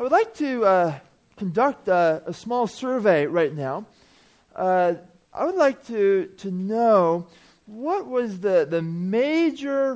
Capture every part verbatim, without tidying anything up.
I would like to uh, conduct a, a small survey right now. Uh, I would like to, to know what was the, the major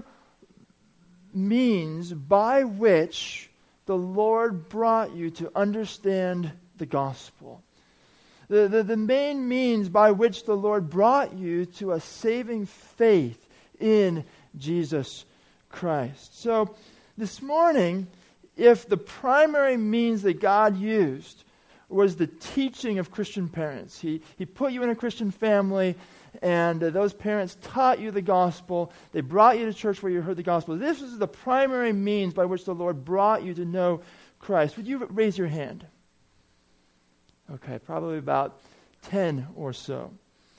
means by which the Lord brought you to understand the gospel. The, the, the main means by which the Lord brought you to a saving faith in Jesus Christ. So this morning, if the primary means that God used was the teaching of Christian parents, He, he put you in a Christian family, and uh, those parents taught you the gospel, they brought you to church where you heard the gospel. This is the primary means by which the Lord brought you to know Christ. Would you raise your hand? Okay, probably about ten or so.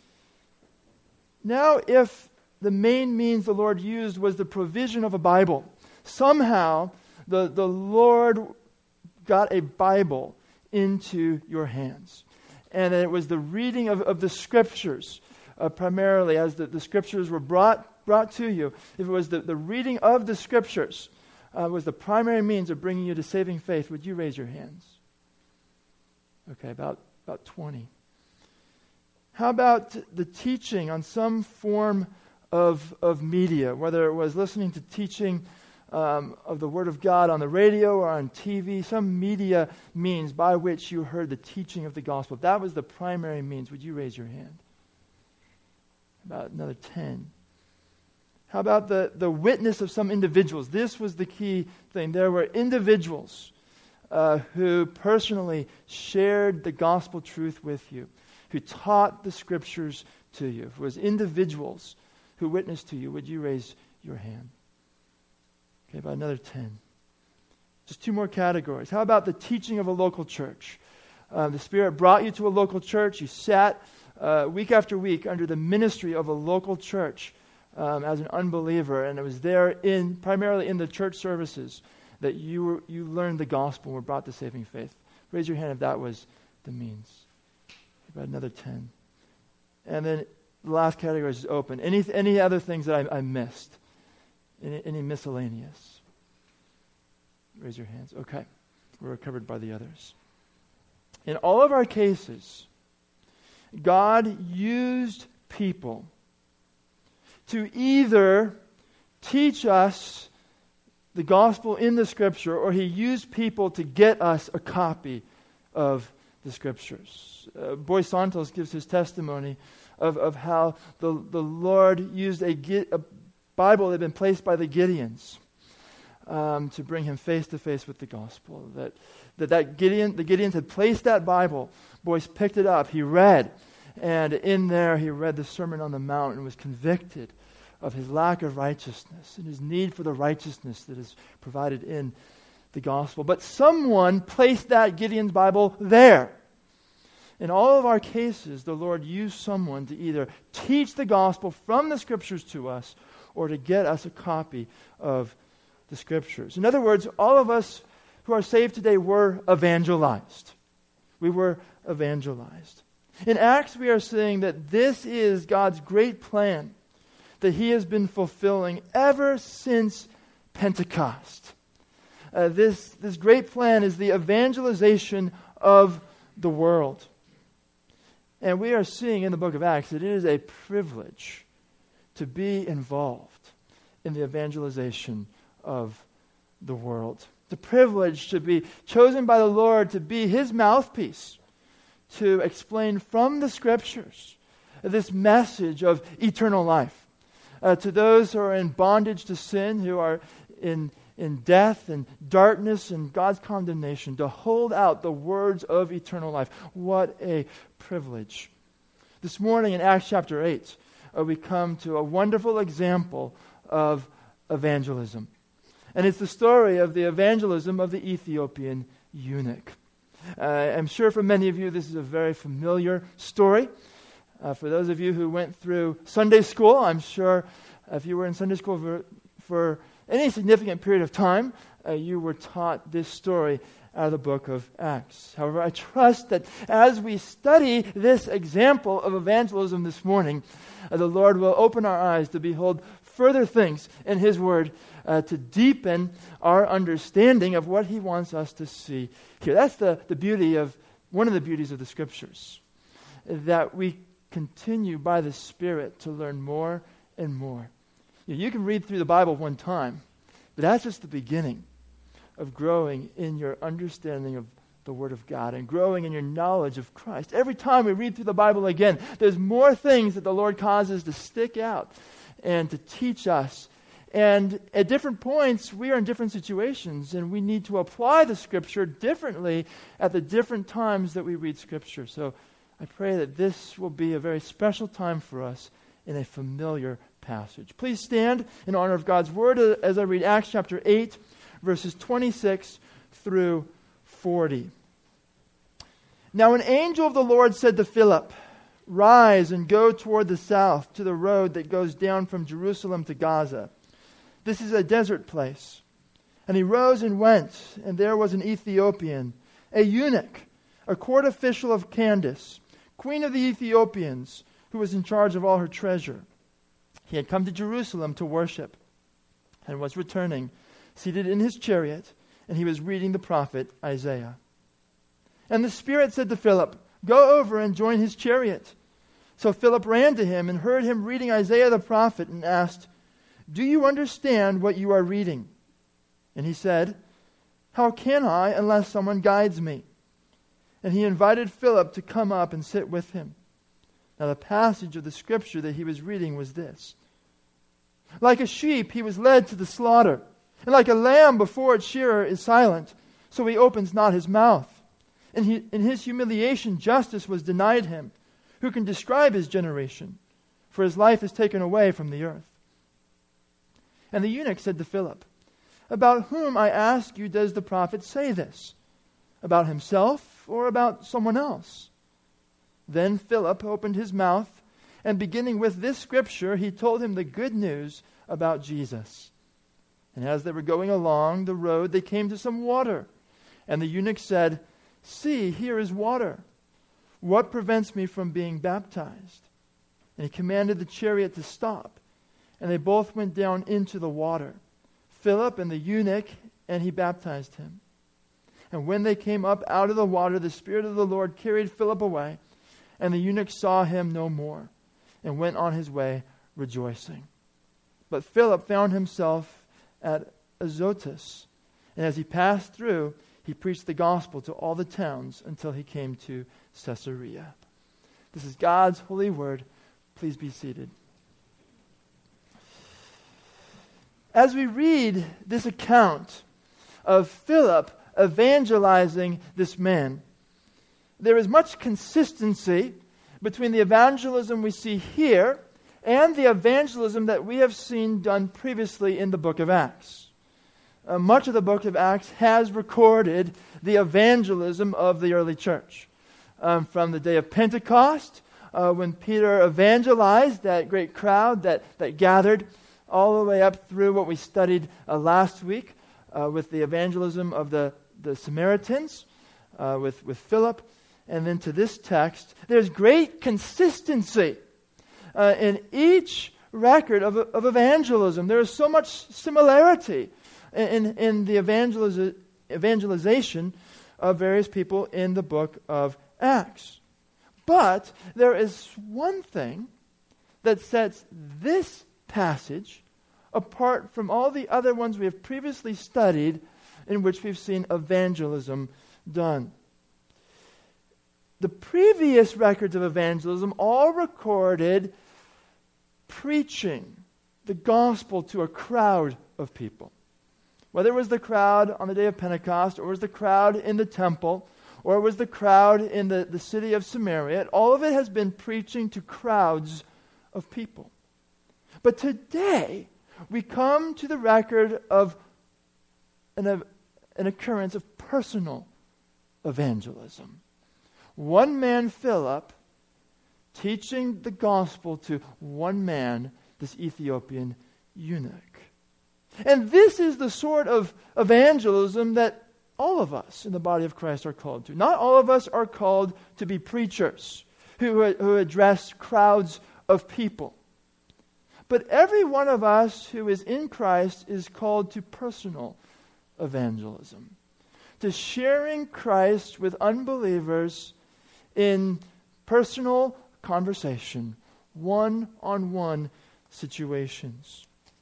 Now, if the main means the Lord used was the provision of a Bible, somehow the, the Lord got a Bible into your hands. And it was the reading of, of the Scriptures, uh, primarily, as the, the Scriptures were brought brought to you. If it was the, the reading of the Scriptures uh, was the primary means of bringing you to saving faith, would you raise your hands? Okay, about, about twenty. How about the teaching on some form of, of media, whether it was listening to teaching um, of the Word of God on the radio or on T V, some media means by which you heard the teaching of the gospel? If that was the primary means, would you raise your hand? About another ten. How about the, the witness of some individuals? This was the key thing. There were individuals Uh, who personally shared the gospel truth with you, who taught the Scriptures to you. If it was individuals who witnessed to you, would you raise your hand? Okay, about another ten. Just two more categories. How about the teaching of a local church? Uh, the Spirit brought you to a local church. You sat uh, week after week under the ministry of a local church um, as an unbeliever, and it was there in primarily in the church services that you were, you learned the gospel and were brought to saving faith. Raise your hand if that was the means. About another ten. And then the last category is open. Any any other things that I, I missed? Any, any miscellaneous? Raise your hands. Okay. We're covered by the others. In all of our cases, God used people to either teach us the gospel in the Scripture, or He used people to get us a copy of the Scriptures. Uh, Boy Santos gives his testimony of, of how the, the Lord used a, a Bible that had been placed by the Gideons um, to bring him face to face with the gospel. That that, that Gideon, the Gideons had placed that Bible. Boyce picked it up, he read, and in there he read the Sermon on the Mount and was convicted of his lack of righteousness and his need for the righteousness that is provided in the gospel. But someone placed that Gideon's Bible there. In all of our cases, the Lord used someone to either teach the gospel from the Scriptures to us or to get us a copy of the Scriptures. In other words, all of us who are saved today were evangelized. We were evangelized. In Acts, we are saying that this is God's great plan that He has been fulfilling ever since Pentecost. Uh, this, this great plan is the evangelization of the world. And we are seeing in the book of Acts that it is a privilege to be involved in the evangelization of the world. It's a privilege to be chosen by the Lord to be His mouthpiece, to explain from the Scriptures this message of eternal life. Uh, to those who are in bondage to sin, who are in, in death and darkness and God's condemnation, to hold out the words of eternal life. What a privilege. This morning in Acts chapter eight, uh, we come to a wonderful example of evangelism. And it's the story of the evangelism of the Ethiopian eunuch. Uh, I'm sure for many of you this is a very familiar story. Uh, for those of you who went through Sunday school, I'm sure if you were in Sunday school for, for any significant period of time, uh, you were taught this story out of the book of Acts. However, I trust that as we study this example of evangelism this morning, uh, the Lord will open our eyes to behold further things in His Word uh, to deepen our understanding of what He wants us to see here. That's the, the beauty of, one of the beauties of the Scriptures, that we continue by the Spirit to learn more and more. You know, you can read through the Bible one time, but that's just the beginning of growing in your understanding of the Word of God and growing in your knowledge of Christ. Every time we read through the Bible again, there's more things that the Lord causes to stick out and to teach us. And at different points, we are in different situations, and we need to apply the Scripture differently at the different times that we read Scripture. So I pray that this will be a very special time for us in a familiar passage. Please stand in honor of God's Word as I read Acts chapter eight, verses twenty-six through forty. Now an angel of the Lord said to Philip, "Rise and go toward the south to the road that goes down from Jerusalem to Gaza. This is a desert place." And he rose and went, and there was an Ethiopian, a eunuch, a court official of Candace, queen of the Ethiopians, who was in charge of all her treasure. He had come to Jerusalem to worship and was returning, seated in his chariot, and he was reading the prophet Isaiah. And the Spirit said to Philip, "Go over and join his chariot." So Philip ran to him and heard him reading Isaiah the prophet and asked, "Do you understand what you are reading?" And he said, "How can I unless someone guides me?" And he invited Philip to come up and sit with him. Now the passage of the Scripture that he was reading was this: "Like a sheep he was led to the slaughter, and like a lamb before its shearer is silent, so he opens not his mouth. And he, in his humiliation justice was denied him. Who can describe his generation? For his life is taken away from the earth." And the eunuch said to Philip, "About whom, I ask you, does the prophet say this? About himself or about someone else?" Then Philip opened his mouth, and beginning with this scripture, he told him the good news about Jesus. And as they were going along the road, they came to some water. And the eunuch said, "See, here is water. What prevents me from being baptized?" And he commanded the chariot to stop. And they both went down into the water, Philip and the eunuch, and he baptized him. And when they came up out of the water, the Spirit of the Lord carried Philip away, and the eunuch saw him no more, and went on his way rejoicing. But Philip found himself at Azotus, and as he passed through, he preached the gospel to all the towns until he came to Caesarea. This is God's holy word. Please be seated. As we read this account of Philip evangelizing this man, there is much consistency between the evangelism we see here and the evangelism that we have seen done previously in the book of Acts. Uh, much of the book of Acts has recorded the evangelism of the early church. Um, from the day of Pentecost, uh, when Peter evangelized that great crowd that, that gathered, all the way up through what we studied uh, last week uh, with the evangelism of the, the Samaritans, uh, with, with Philip, and then to this text. There's great consistency uh, in each record of, of evangelism. There is so much similarity in, in the evangeliz- evangelization of various people in the book of Acts. But there is one thing that sets this passage apart from all the other ones we have previously studied in which we've seen evangelism done. The previous records of evangelism all recorded preaching the gospel to a crowd of people. Whether it was the crowd on the day of Pentecost, or it was the crowd in the temple, or it was the crowd in the, the city of Samaria, all of it has been preaching to crowds of people. But today, we come to the record of an, an occurrence of personal evangelism. One man, Philip, teaching the gospel to one man, this Ethiopian eunuch. And this is the sort of evangelism that all of us in the body of Christ are called to. Not all of us are called to be preachers who, who address crowds of people. But every one of us who is in Christ is called to personal evangelism, to sharing Christ with unbelievers in personal conversation, one-on-one situations.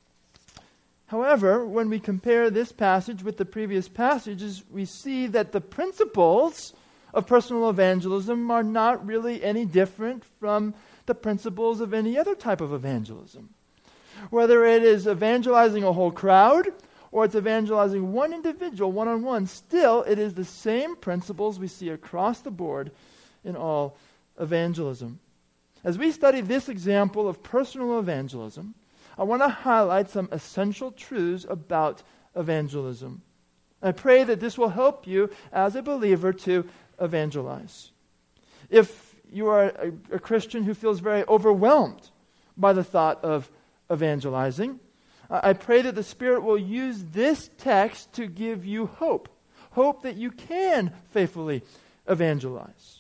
However, when we compare this passage with the previous passages, we see that the principles of personal evangelism are not really any different from the principles of any other type of evangelism. Whether it is evangelizing a whole crowd or it's evangelizing one individual one-on-one, still it is the same principles we see across the board in all evangelism. As we study this example of personal evangelism, I want to highlight some essential truths about evangelism. I pray that this will help you as a believer to evangelize. If you are a, a Christian who feels very overwhelmed by the thought of evangelizing, I pray that the Spirit will use this text to give you hope. Hope that you can faithfully evangelize.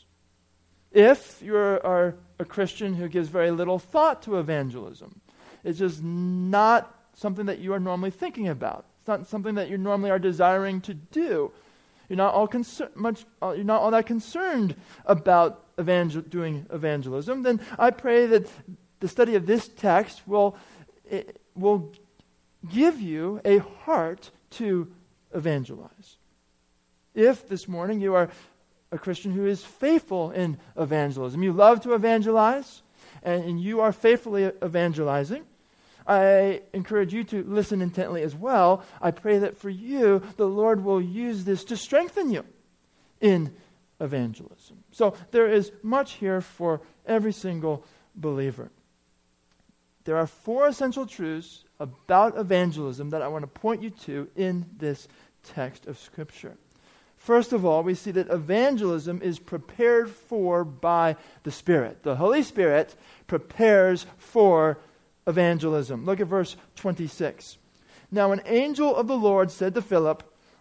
If you are a Christian who gives very little thought to evangelism, it's just not something that you are normally thinking about. It's not something that you normally are desiring to do. You're not all concer- much. Uh, you're not all that concerned about evangel- doing evangelism. Then I pray that the study of this text will it, will give you a heart to evangelize. If this morning you are a Christian who is faithful in evangelism, you love to evangelize, and, and you are faithfully evangelizing, I encourage you to listen intently as well. I pray that for you, the Lord will use this to strengthen you in evangelism. So there is much here for every single believer. There are four essential truths about evangelism that I want to point you to in this text of Scripture. First of all, we see that evangelism is prepared for by the Spirit. The Holy Spirit prepares for evangelism. Look at verse twenty-six. Now an angel of the Lord said to Philip,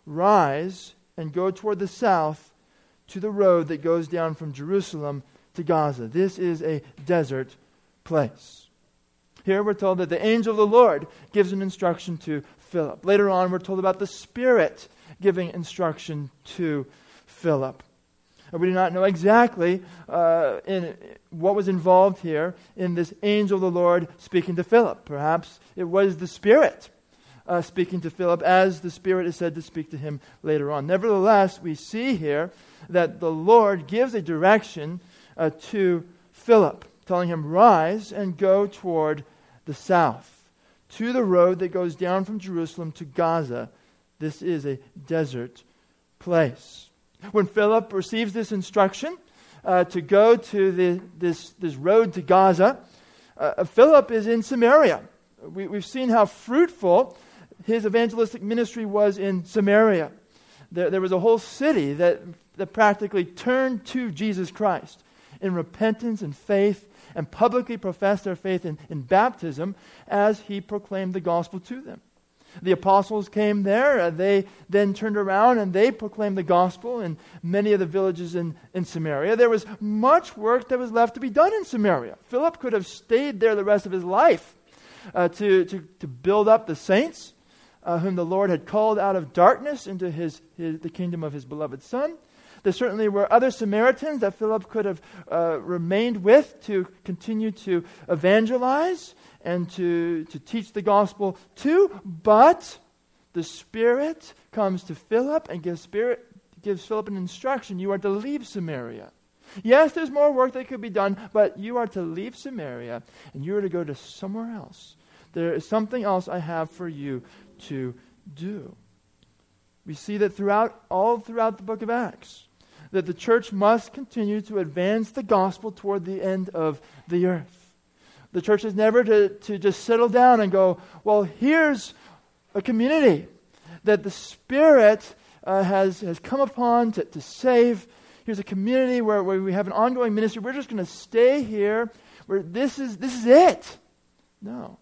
"Rise and go toward the south to the road that goes down from Jerusalem to Gaza. This is a desert place." Here we're told that the angel of the Lord gives an instruction to Philip. Later on, we're told about the Spirit giving instruction to Philip. We do not know exactly uh, in what was involved here in this angel of the Lord speaking to Philip. Perhaps it was the Spirit uh, speaking to Philip, as the Spirit is said to speak to him later on. Nevertheless, we see here that the Lord gives a direction uh, to Philip, telling him, "Rise and go toward the south, to the road that goes down from Jerusalem to Gaza. This is a desert place." When Philip receives this instruction uh, to go to the, this, this road to Gaza, uh, Philip is in Samaria. We, we've seen how fruitful his evangelistic ministry was in Samaria. There, there was a whole city that, that practically turned to Jesus Christ in repentance and faith, and publicly professed their faith in, in baptism as he proclaimed the gospel to them. The apostles came there. Uh, they then turned around and they proclaimed the gospel in many of the villages in, in Samaria. There was much work that was left to be done in Samaria. Philip could have stayed there the rest of his life uh, to, to, to build up the saints uh, whom the Lord had called out of darkness into his, his the kingdom of his beloved Son. There certainly were other Samaritans that Philip could have uh, remained with to continue to evangelize and to, to teach the gospel to, but the Spirit comes to Philip and gives Spirit gives Philip an instruction. You are to leave Samaria. Yes, there's more work that could be done, but you are to leave Samaria and you are to go to somewhere else. There is something else I have for you to do. We see that throughout all throughout the book of Acts, that the church must continue to advance the gospel toward the end of the earth. The church is never to, to just settle down and go, well, here's a community that the Spirit uh, has, has come upon to, to save. Here's a community where, where we have an ongoing ministry. We're just going to stay here where this is this is it. No.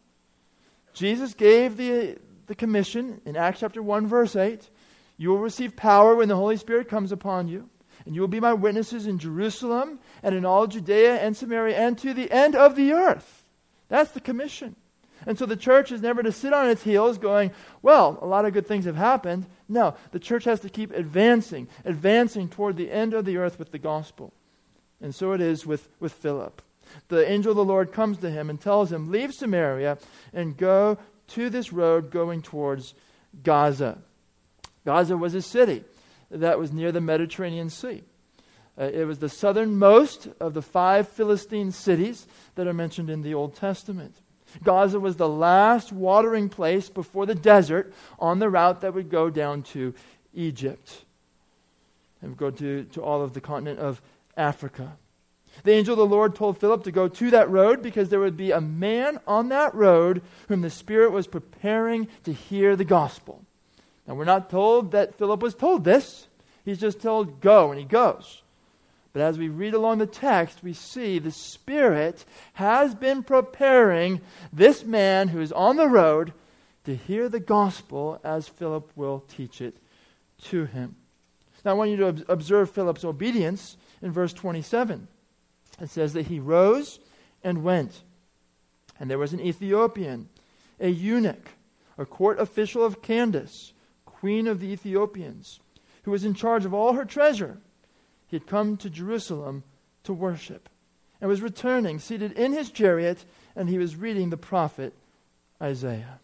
Jesus gave the, the commission in Acts chapter one, verse eight. You will receive power when the Holy Spirit comes upon you. And you will be my witnesses in Jerusalem and in all Judea and Samaria and to the end of the earth. That's the commission. And so the church is never to sit on its heels going, well, a lot of good things have happened. No, the church has to keep advancing, advancing toward the end of the earth with the gospel. And so it is with, with Philip. The angel of the Lord comes to him and tells him, leave Samaria and go to this road going towards Gaza. Gaza was a city that was near the Mediterranean Sea. Uh, it was the southernmost of the five Philistine cities that are mentioned in the Old Testament. Gaza was the last watering place before the desert on the route that would go down to Egypt and would go to, to all of the continent of Africa. The angel of the Lord told Philip to go to that road because there would be a man on that road whom the Spirit was preparing to hear the gospel. Now, we're not told that Philip was told this. He's just told, go, and he goes. But as we read along the text, we see the Spirit has been preparing this man who is on the road to hear the gospel as Philip will teach it to him. Now I want you to ob- observe Philip's obedience in verse twenty-seven. It says that he rose and went. And there was an Ethiopian, a eunuch, a court official of Candace, queen of the Ethiopians, who was in charge of all her treasure. He had come to Jerusalem to worship and was returning, seated in his chariot, and he was reading the prophet Isaiah.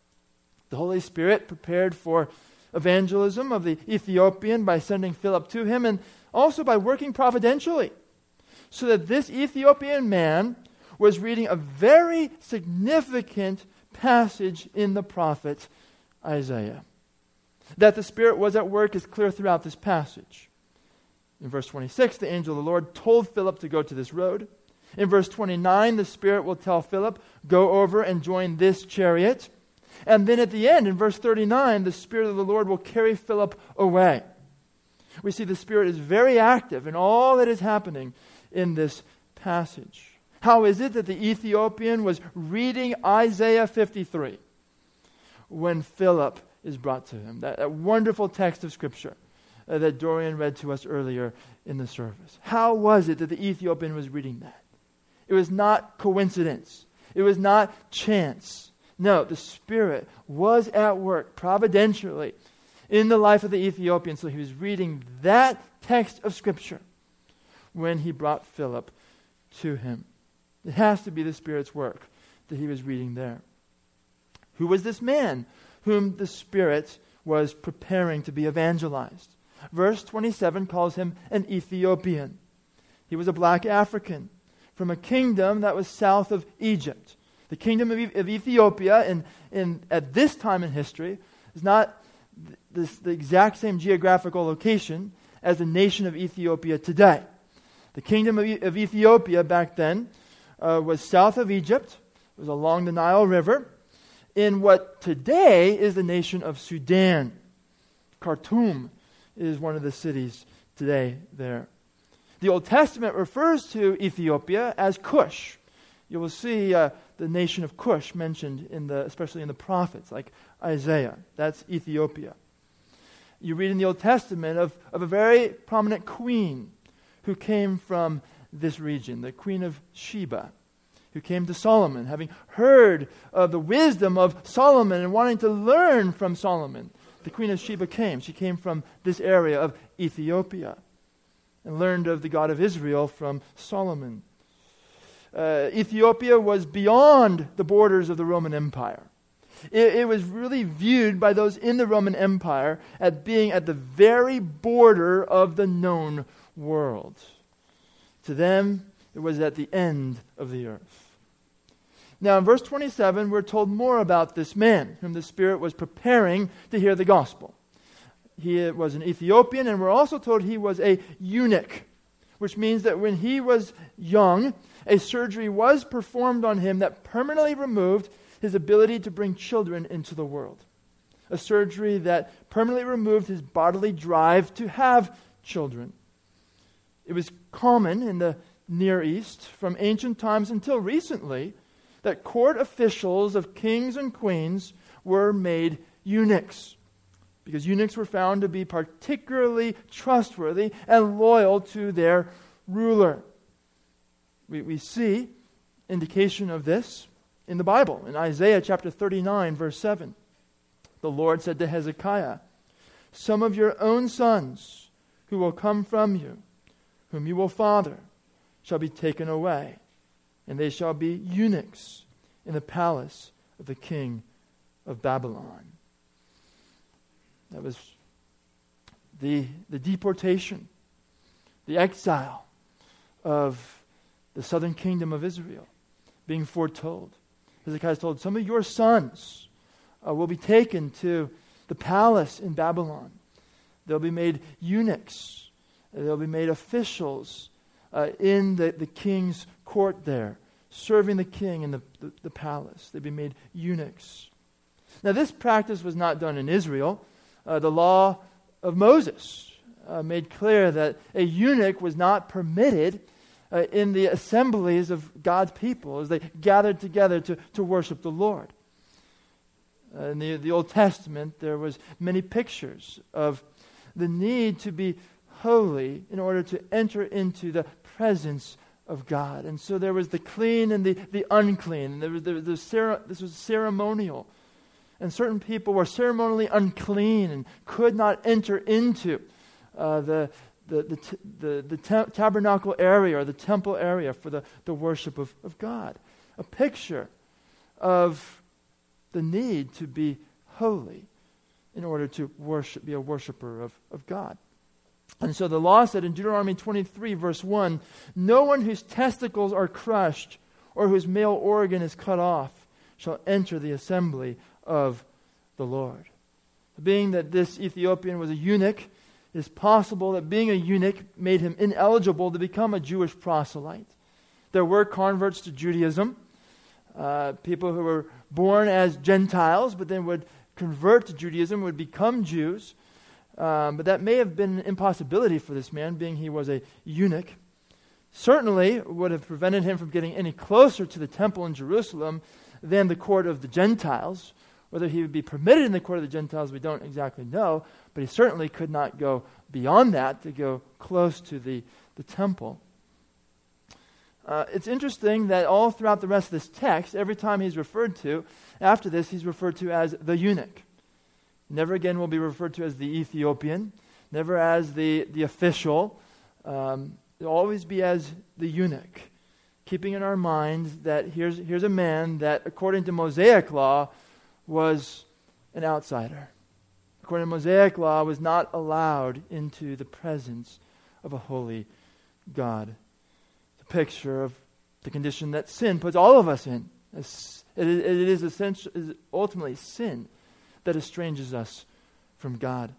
The Holy Spirit prepared for evangelism of the Ethiopian by sending Philip to him, and also by working providentially, so that this Ethiopian man was reading a very significant passage in the prophet Isaiah. That the Spirit was at work is clear throughout this passage. In verse twenty-six, the angel of the Lord told Philip to go to this road. In verse twenty-nine, the Spirit will tell Philip, go over and join this chariot. And then at the end, in verse thirty-nine, the Spirit of the Lord will carry Philip away. We see the Spirit is very active in all that is happening in this passage. How is it that the Ethiopian was reading Isaiah fifty-three when Philip is brought to him? That, that wonderful text of Scripture uh, that Dorian read to us earlier in the service. How was it that the Ethiopian was reading that? It was not coincidence. It was not chance. No, the Spirit was at work providentially in the life of the Ethiopian. So he was reading that text of Scripture when he brought Philip to him. It has to be the Spirit's work that he was reading there. Who was this man whom the Spirit was preparing to be evangelized? Verse twenty-seven calls him an Ethiopian. He was a black African from a kingdom that was south of Egypt. The kingdom of, e- of Ethiopia in, in, at this time in history is not th- this, the exact same geographical location as the nation of Ethiopia today. The kingdom of, e- of Ethiopia back then uh, was south of Egypt. It was along the Nile River in what today is the nation of Sudan. Khartoum is one of the cities today there. The Old Testament refers to Ethiopia as Cush. You will see uh, the nation of Cush mentioned, in the, especially in the prophets, like Isaiah. That's Ethiopia. You read in the Old Testament of, of a very prominent queen who came from this region, the Queen of Sheba, who came to Solomon, having heard of the wisdom of Solomon and wanting to learn from Solomon. The Queen of Sheba came. She came from this area of Ethiopia and learned of the God of Israel from Solomon. Uh, Ethiopia was beyond the borders of the Roman Empire. It, it was really viewed by those in the Roman Empire as being at the very border of the known world. To them, it was at the end of the earth. Now in verse twenty-seven, we're told more about this man whom the Spirit was preparing to hear the gospel. He was an Ethiopian, and we're also told he was a eunuch, which means that when he was young, a surgery was performed on him that permanently removed his ability to bring children into the world. A surgery that permanently removed his bodily drive to have children. It was common in the Near East from ancient times until recently that court officials of kings and queens were made eunuchs, because eunuchs were found to be particularly trustworthy and loyal to their ruler. We, we see indication of this in the Bible. In Isaiah chapter thirty-nine, verse seven, the Lord said to Hezekiah, "Some of your own sons who will come from you, whom you will father, shall be taken away, and they shall be eunuchs in the palace of the king of Babylon." That was the, the deportation, the exile of the southern kingdom of Israel being foretold. Hezekiah is told, some of your sons uh, will be taken to the palace in Babylon. They'll be made eunuchs. They'll be made officials uh, in the, the king's court there, serving the king in the, the, the palace. They'd be made eunuchs. Now, this practice was not done in Israel. Uh, the law of Moses uh, made clear that a eunuch was not permitted uh, in the assemblies of God's people as they gathered together to, to worship the Lord. Uh, in the, the Old Testament, there was many pictures of the need to be holy in order to enter into the presence of God. And so there was the clean and the, the unclean. There was the, the cere- this was ceremonial. And certain people were ceremonially unclean and could not enter into uh, the, the, the, t- the, the ta- tabernacle area or the temple area for the, the worship of, of God. A picture of the need to be holy in order to worship, be a worshiper of, of God. And so the law said in Deuteronomy twenty-three, verse one, "No one whose testicles are crushed or whose male organ is cut off shall enter the assembly of the Lord." Being that this Ethiopian was a eunuch, it is possible that being a eunuch made him ineligible to become a Jewish proselyte. There were converts to Judaism, uh, people who were born as Gentiles, but then would convert to Judaism, would become Jews. Um, but that may have been an impossibility for this man, being he was a eunuch. Certainly would have prevented him from getting any closer to the temple in Jerusalem than the court of the Gentiles. Whether he would be permitted in the court of the Gentiles, we don't exactly know, but he certainly could not go beyond that to go close to the, the temple. Uh, it's interesting that all throughout the rest of this text, every time he's referred to, after this, he's referred to as the eunuch. Never again will be referred to as the Ethiopian, never as the, the official. Um, it'll always be as the eunuch, keeping in our minds that here's, here's a man that, according to Mosaic law, was an outsider. According to Mosaic law, was not allowed into the presence of a holy God. It's a picture of the condition that sin puts all of us in. It is essential, it is ultimately sin that estranges us from God.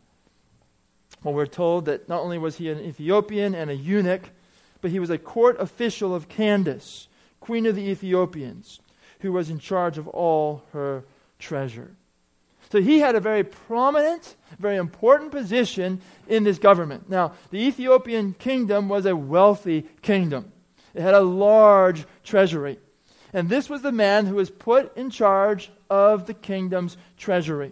Well, we're told that not only was he an Ethiopian and a eunuch, but he was a court official of Candace, queen of the Ethiopians, who was in charge of all her treasure. So he had a very prominent, very important position in this government. Now, the Ethiopian kingdom was a wealthy kingdom. It had a large treasury. And this was the man who was put in charge of the kingdom's treasury.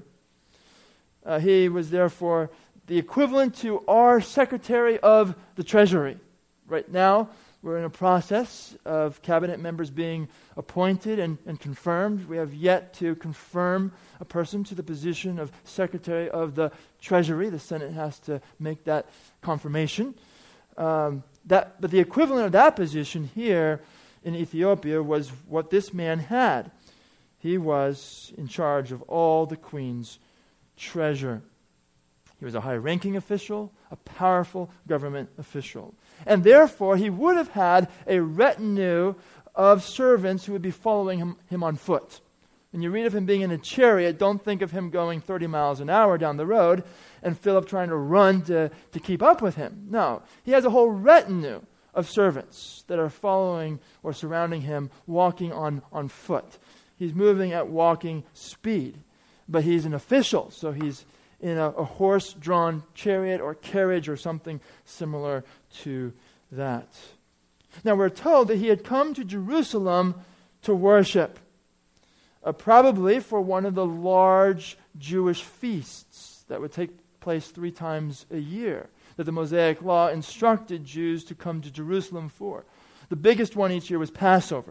Uh, he was therefore the equivalent to our Secretary of the Treasury. Right now, we're in a process of cabinet members being appointed and, and confirmed. We have yet to confirm a person to the position of Secretary of the Treasury. The Senate has to make that confirmation. Um, that, but the equivalent of that position here in Ethiopia was what this man had. He was in charge of all the queen's treasure. He was a high-ranking official, a powerful government official. And therefore, he would have had a retinue of servants who would be following him, him on foot. When you read of him being in a chariot, don't think of him going thirty miles an hour down the road and Philip trying to run to, to keep up with him. No, he has a whole retinue of servants that are following or surrounding him, walking on, on foot. He's moving at walking speed, but he's an official, so he's in a, a horse-drawn chariot or carriage or something similar to that. Now we're told that he had come to Jerusalem to worship, uh, probably for one of the large Jewish feasts that would take place three times a year, that the Mosaic Law instructed Jews to come to Jerusalem for. The biggest one each year was Passover.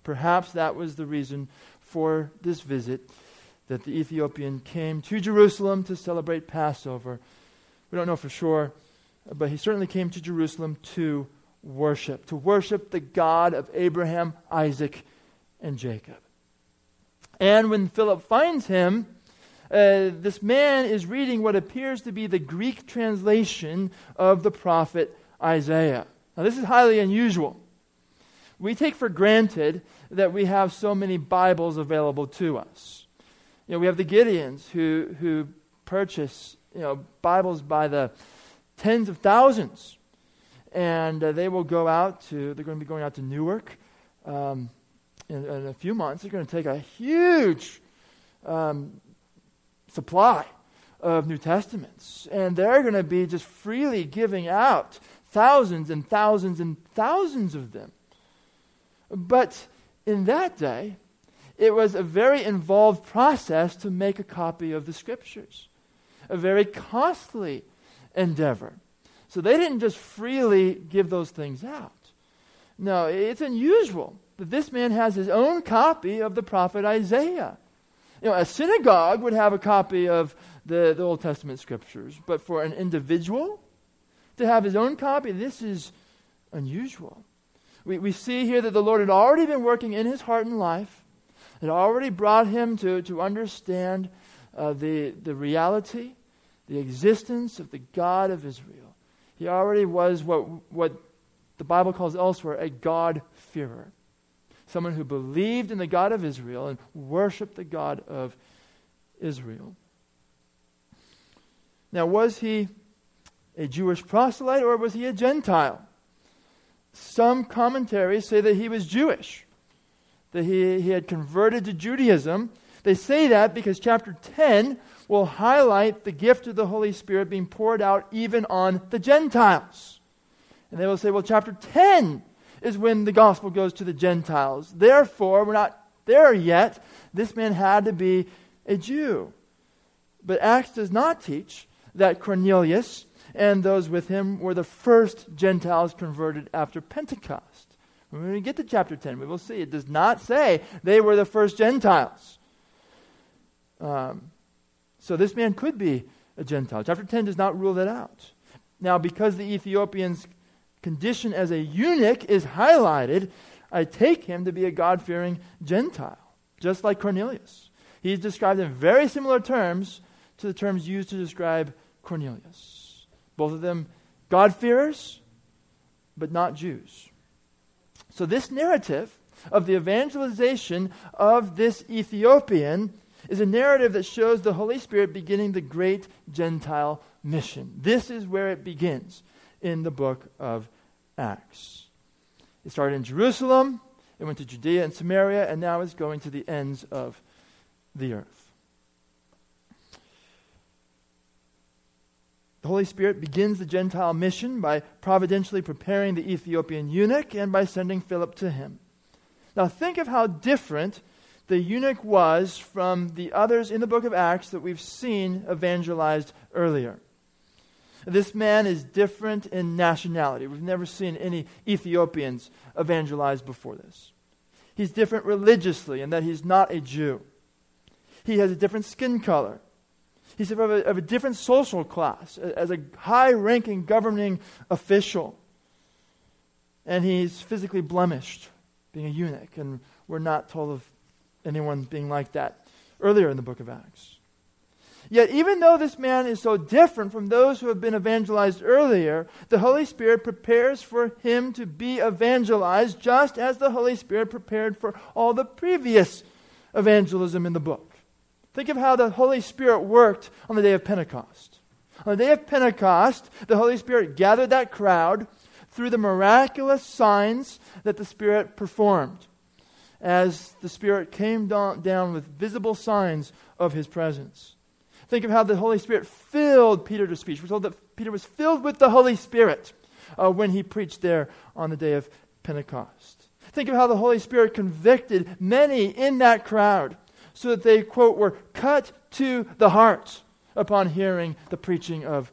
Perhaps that was the reason for this visit, that the Ethiopian came to Jerusalem to celebrate Passover. We don't know for sure, but he certainly came to Jerusalem to worship, to worship the God of Abraham, Isaac, and Jacob. And when Philip finds him, uh, this man is reading what appears to be the Greek translation of the prophet Isaiah. Now, this is highly unusual. We take for granted that we have so many Bibles available to us. You know, we have the Gideons who who purchase, you know, Bibles by the tens of thousands, and uh, they will go out to. They're going to be going out to Newark um, in, in a few months. They're going to take a huge um, supply of New Testaments, and they're going to be just freely giving out thousands and thousands and thousands of them. But in that day, it was a very involved process to make a copy of the Scriptures, a very costly endeavor. So they didn't just freely give those things out. No, it's unusual that this man has his own copy of the prophet Isaiah. You know, a synagogue would have a copy of the, the Old Testament Scriptures, but for an individual to have his own copy, this is unusual. We we see here that the Lord had already been working in his heart and life. It already brought him to, to understand uh, the, the reality, the existence of the God of Israel. He already was what, what the Bible calls elsewhere a God-fearer. Someone who believed in the God of Israel and worshiped the God of Israel. Now, was he a Jewish proselyte or was he a Gentile? Some commentaries say that he was Jewish, that he, he had converted to Judaism. They say that because chapter ten will highlight the gift of the Holy Spirit being poured out even on the Gentiles. And they will say, well, chapter ten is when the gospel goes to the Gentiles. Therefore, we're not there yet. This man had to be a Jew. But Acts does not teach that Cornelius and those with him were the first Gentiles converted after Pentecost. When we get to chapter ten, we will see it does not say they were the first Gentiles. Um, so this man could be a Gentile. Chapter ten does not rule that out. Now, because the Ethiopian's condition as a eunuch is highlighted, I take him to be a God-fearing Gentile, just like Cornelius. He's described in very similar terms to the terms used to describe Cornelius. Both of them God-fearers, but not Jews. So this narrative of the evangelization of this Ethiopian is a narrative that shows the Holy Spirit beginning the great Gentile mission. This is where it begins in the book of Acts. It started in Jerusalem, it went to Judea and Samaria, and now it's going to the ends of the earth. The Holy Spirit begins the Gentile mission by providentially preparing the Ethiopian eunuch and by sending Philip to him. Now think of how different the eunuch was from the others in the book of Acts that we've seen evangelized earlier. This man is different in nationality. We've never seen any Ethiopians evangelized before this. He's different religiously in that he's not a Jew. He has a different skin color. He's of a, of a different social class, as a high-ranking governing official. And he's physically blemished, being a eunuch, and we're not told of anyone being like that earlier in the book of Acts. Yet even though this man is so different from those who have been evangelized earlier, the Holy Spirit prepares for him to be evangelized just as the Holy Spirit prepared for all the previous evangelism in the book. Think of how the Holy Spirit worked on the day of Pentecost. On the day of Pentecost, the Holy Spirit gathered that crowd through the miraculous signs that the Spirit performed as the Spirit came down with visible signs of His presence. Think of how the Holy Spirit filled Peter to speech. We're told that Peter was filled with the Holy Spirit uh, when he preached there on the day of Pentecost. Think of how the Holy Spirit convicted many in that crowd so that they, quote, were cut to the heart upon hearing the preaching of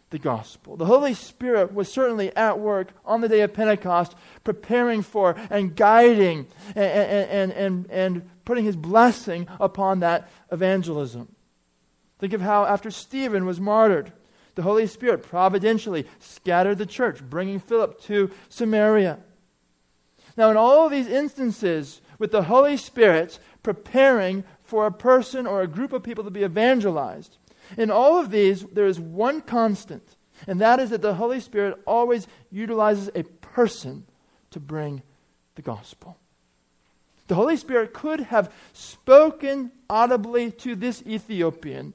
the gospel. The Holy Spirit was certainly at work on the day of Pentecost, preparing for and guiding and, and, and, and putting his blessing upon that evangelism. Think of how after Stephen was martyred, the Holy Spirit providentially scattered the church, bringing Philip to Samaria. Now, in all of these instances, with the Holy Spirit preparing for a person or a group of people to be evangelized, in all of these, there is one constant, and that is that the Holy Spirit always utilizes a person to bring the gospel. The Holy Spirit could have spoken audibly to this Ethiopian.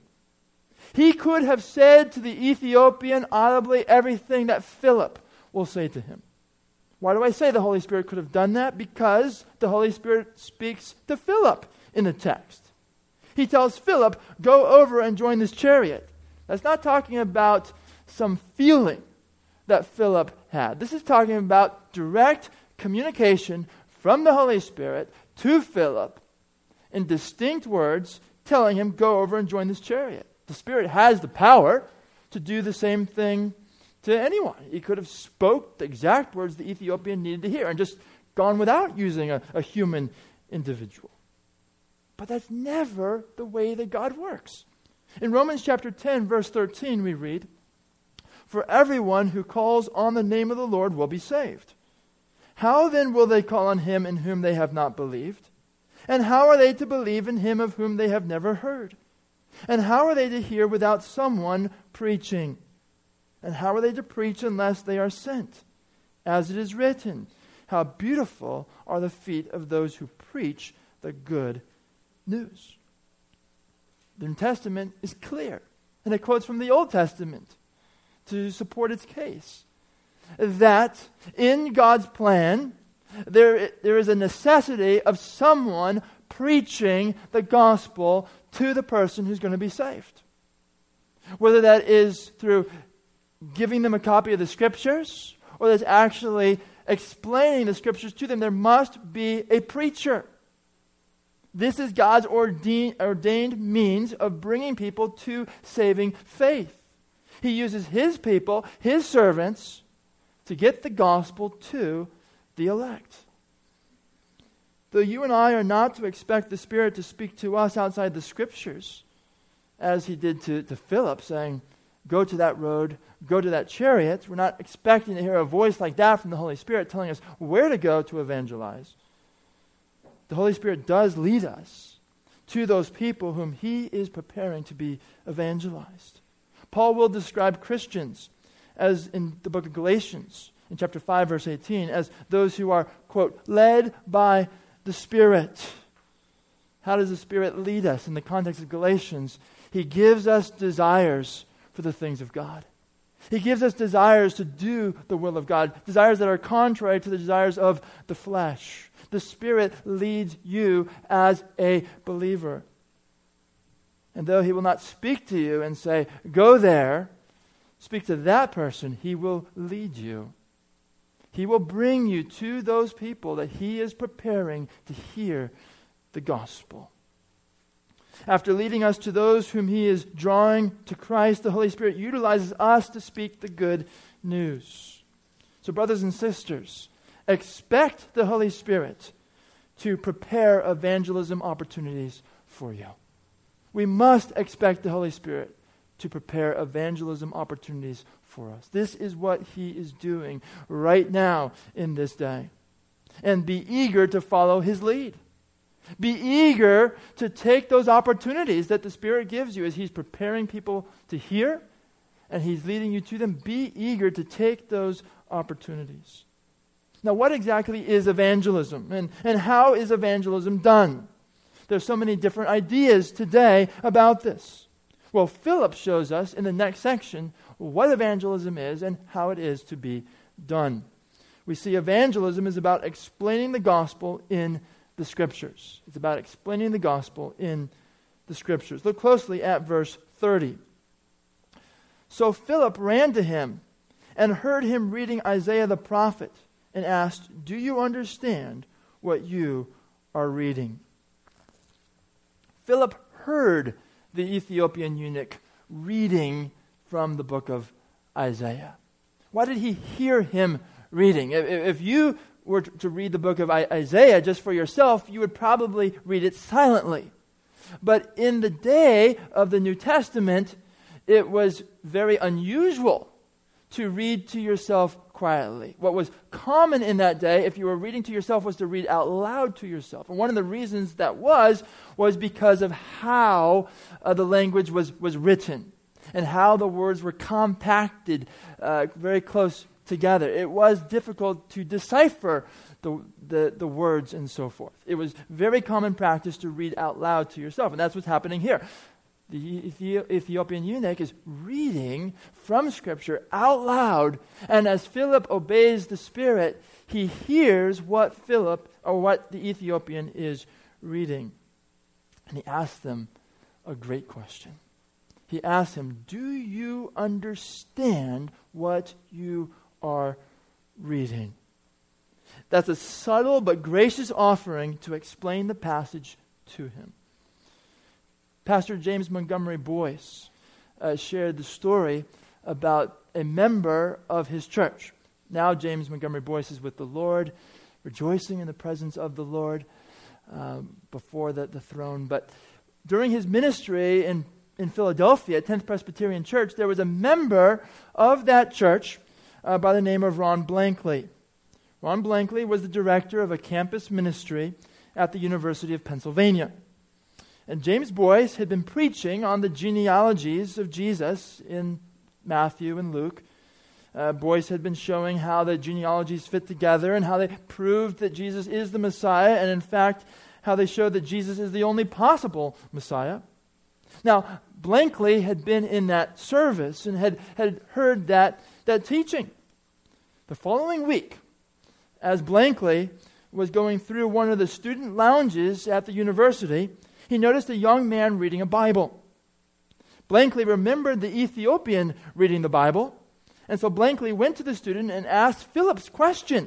He could have said to the Ethiopian audibly everything that Philip will say to him. Why do I say the Holy Spirit could have done that? Because the Holy Spirit speaks to Philip in the text. He tells Philip, go over and join this chariot. That's not talking about some feeling that Philip had. This is talking about direct communication from the Holy Spirit to Philip in distinct words, telling him, go over and join this chariot. The Spirit has the power to do the same thing to anyone. He could have spoke the exact words the Ethiopian needed to hear and just gone without using a, a human individual. But that's never the way that God works. In Romans chapter ten, verse thirteen, we read, for everyone who calls on the name of the Lord will be saved. How then will they call on him in whom they have not believed? And how are they to believe in him of whom they have never heard? And how are they to hear without someone preaching? And how are they to preach unless they are sent? As it is written, how beautiful are the feet of those who preach the good news. The New Testament is clear, and it quotes from the Old Testament to support its case, that in God's plan, there, there is a necessity of someone preaching the gospel to the person who's going to be saved. Whether that is through giving them a copy of the Scriptures, or that's actually explaining the Scriptures to them, there must be a preacher. This is God's ordained, ordained means of bringing people to saving faith. He uses His people, His servants, to get the gospel to the elect. Though you and I are not to expect the Spirit to speak to us outside the Scriptures, as He did to, to Philip, saying, go to that road, go to that chariot. We're not expecting to hear a voice like that from the Holy Spirit telling us where to go to evangelize. The Holy Spirit does lead us to those people whom He is preparing to be evangelized. Paul will describe Christians, as in the book of Galatians, in chapter five, verse eighteen, as those who are, quote, led by the Spirit. How does the Spirit lead us? In the context of Galatians, He gives us desires for the things of God. He gives us desires to do the will of God, desires that are contrary to the desires of the flesh. The Spirit leads you as a believer. And though He will not speak to you and say, go there, speak to that person, He will lead you. He will bring you to those people that He is preparing to hear the gospel. After leading us to those whom He is drawing to Christ, the Holy Spirit utilizes us to speak the good news. So, brothers and sisters, expect the Holy Spirit to prepare evangelism opportunities for you. We must expect the Holy Spirit to prepare evangelism opportunities for us. This is what He is doing right now in this day. And be eager to follow His lead. Be eager to take those opportunities that the Spirit gives you as He's preparing people to hear and He's leading you to them. Be eager to take those opportunities. Now, what exactly is evangelism? And, and how is evangelism done? There's so many different ideas today about this. Well, Philip shows us in the next section what evangelism is and how it is to be done. We see evangelism is about explaining the gospel in the Scriptures. It's about explaining the gospel in the Scriptures. Look closely at verse thirty. So Philip ran to him and heard him reading Isaiah the prophet and asked, do you understand what you are reading? Philip heard the Ethiopian eunuch reading from the book of Isaiah? Why did he hear him reading? If, if you were to read the book of Isaiah just for yourself, you would probably read it silently. But in the day of the New Testament, it was very unusual to read to yourself quietly. What was common in that day, if you were reading to yourself, was to read out loud to yourself. And one of the reasons that was, was because of how uh, the language was, was written and how the words were compacted uh, very close together. It was difficult to decipher the, the, the words and so forth. It was very common practice to read out loud to yourself, and that's what's happening here. The Ethiopian eunuch is reading from Scripture out loud, and as Philip obeys the Spirit, he hears what Philip, or what the Ethiopian is reading. And he asks them a great question. He asks him, do you understand what you are reading? That's a subtle but gracious offering to explain the passage to him. Pastor James Montgomery Boyce uh, shared the story about a member of his church. Now James Montgomery Boyce is with the Lord, rejoicing in the presence of the Lord um, before the, the throne. But during his ministry in, in Philadelphia at tenth Presbyterian Church, there was a member of that church uh, by the name of Ron Blankley. Ron Blankley was the director of a campus ministry at the University of Pennsylvania. And James Boyce had been preaching on the genealogies of Jesus in Matthew and Luke. Uh, Boyce had been showing how the genealogies fit together and how they proved that Jesus is the Messiah, and in fact, how they showed that Jesus is the only possible Messiah. Now, Blankley had been in that service and had, had heard that, that teaching. The following week, as Blankley was going through one of the student lounges at the university, he noticed a young man reading a Bible. Blankley remembered the Ethiopian reading the Bible, and so Blankley went to the student and asked Philip's question,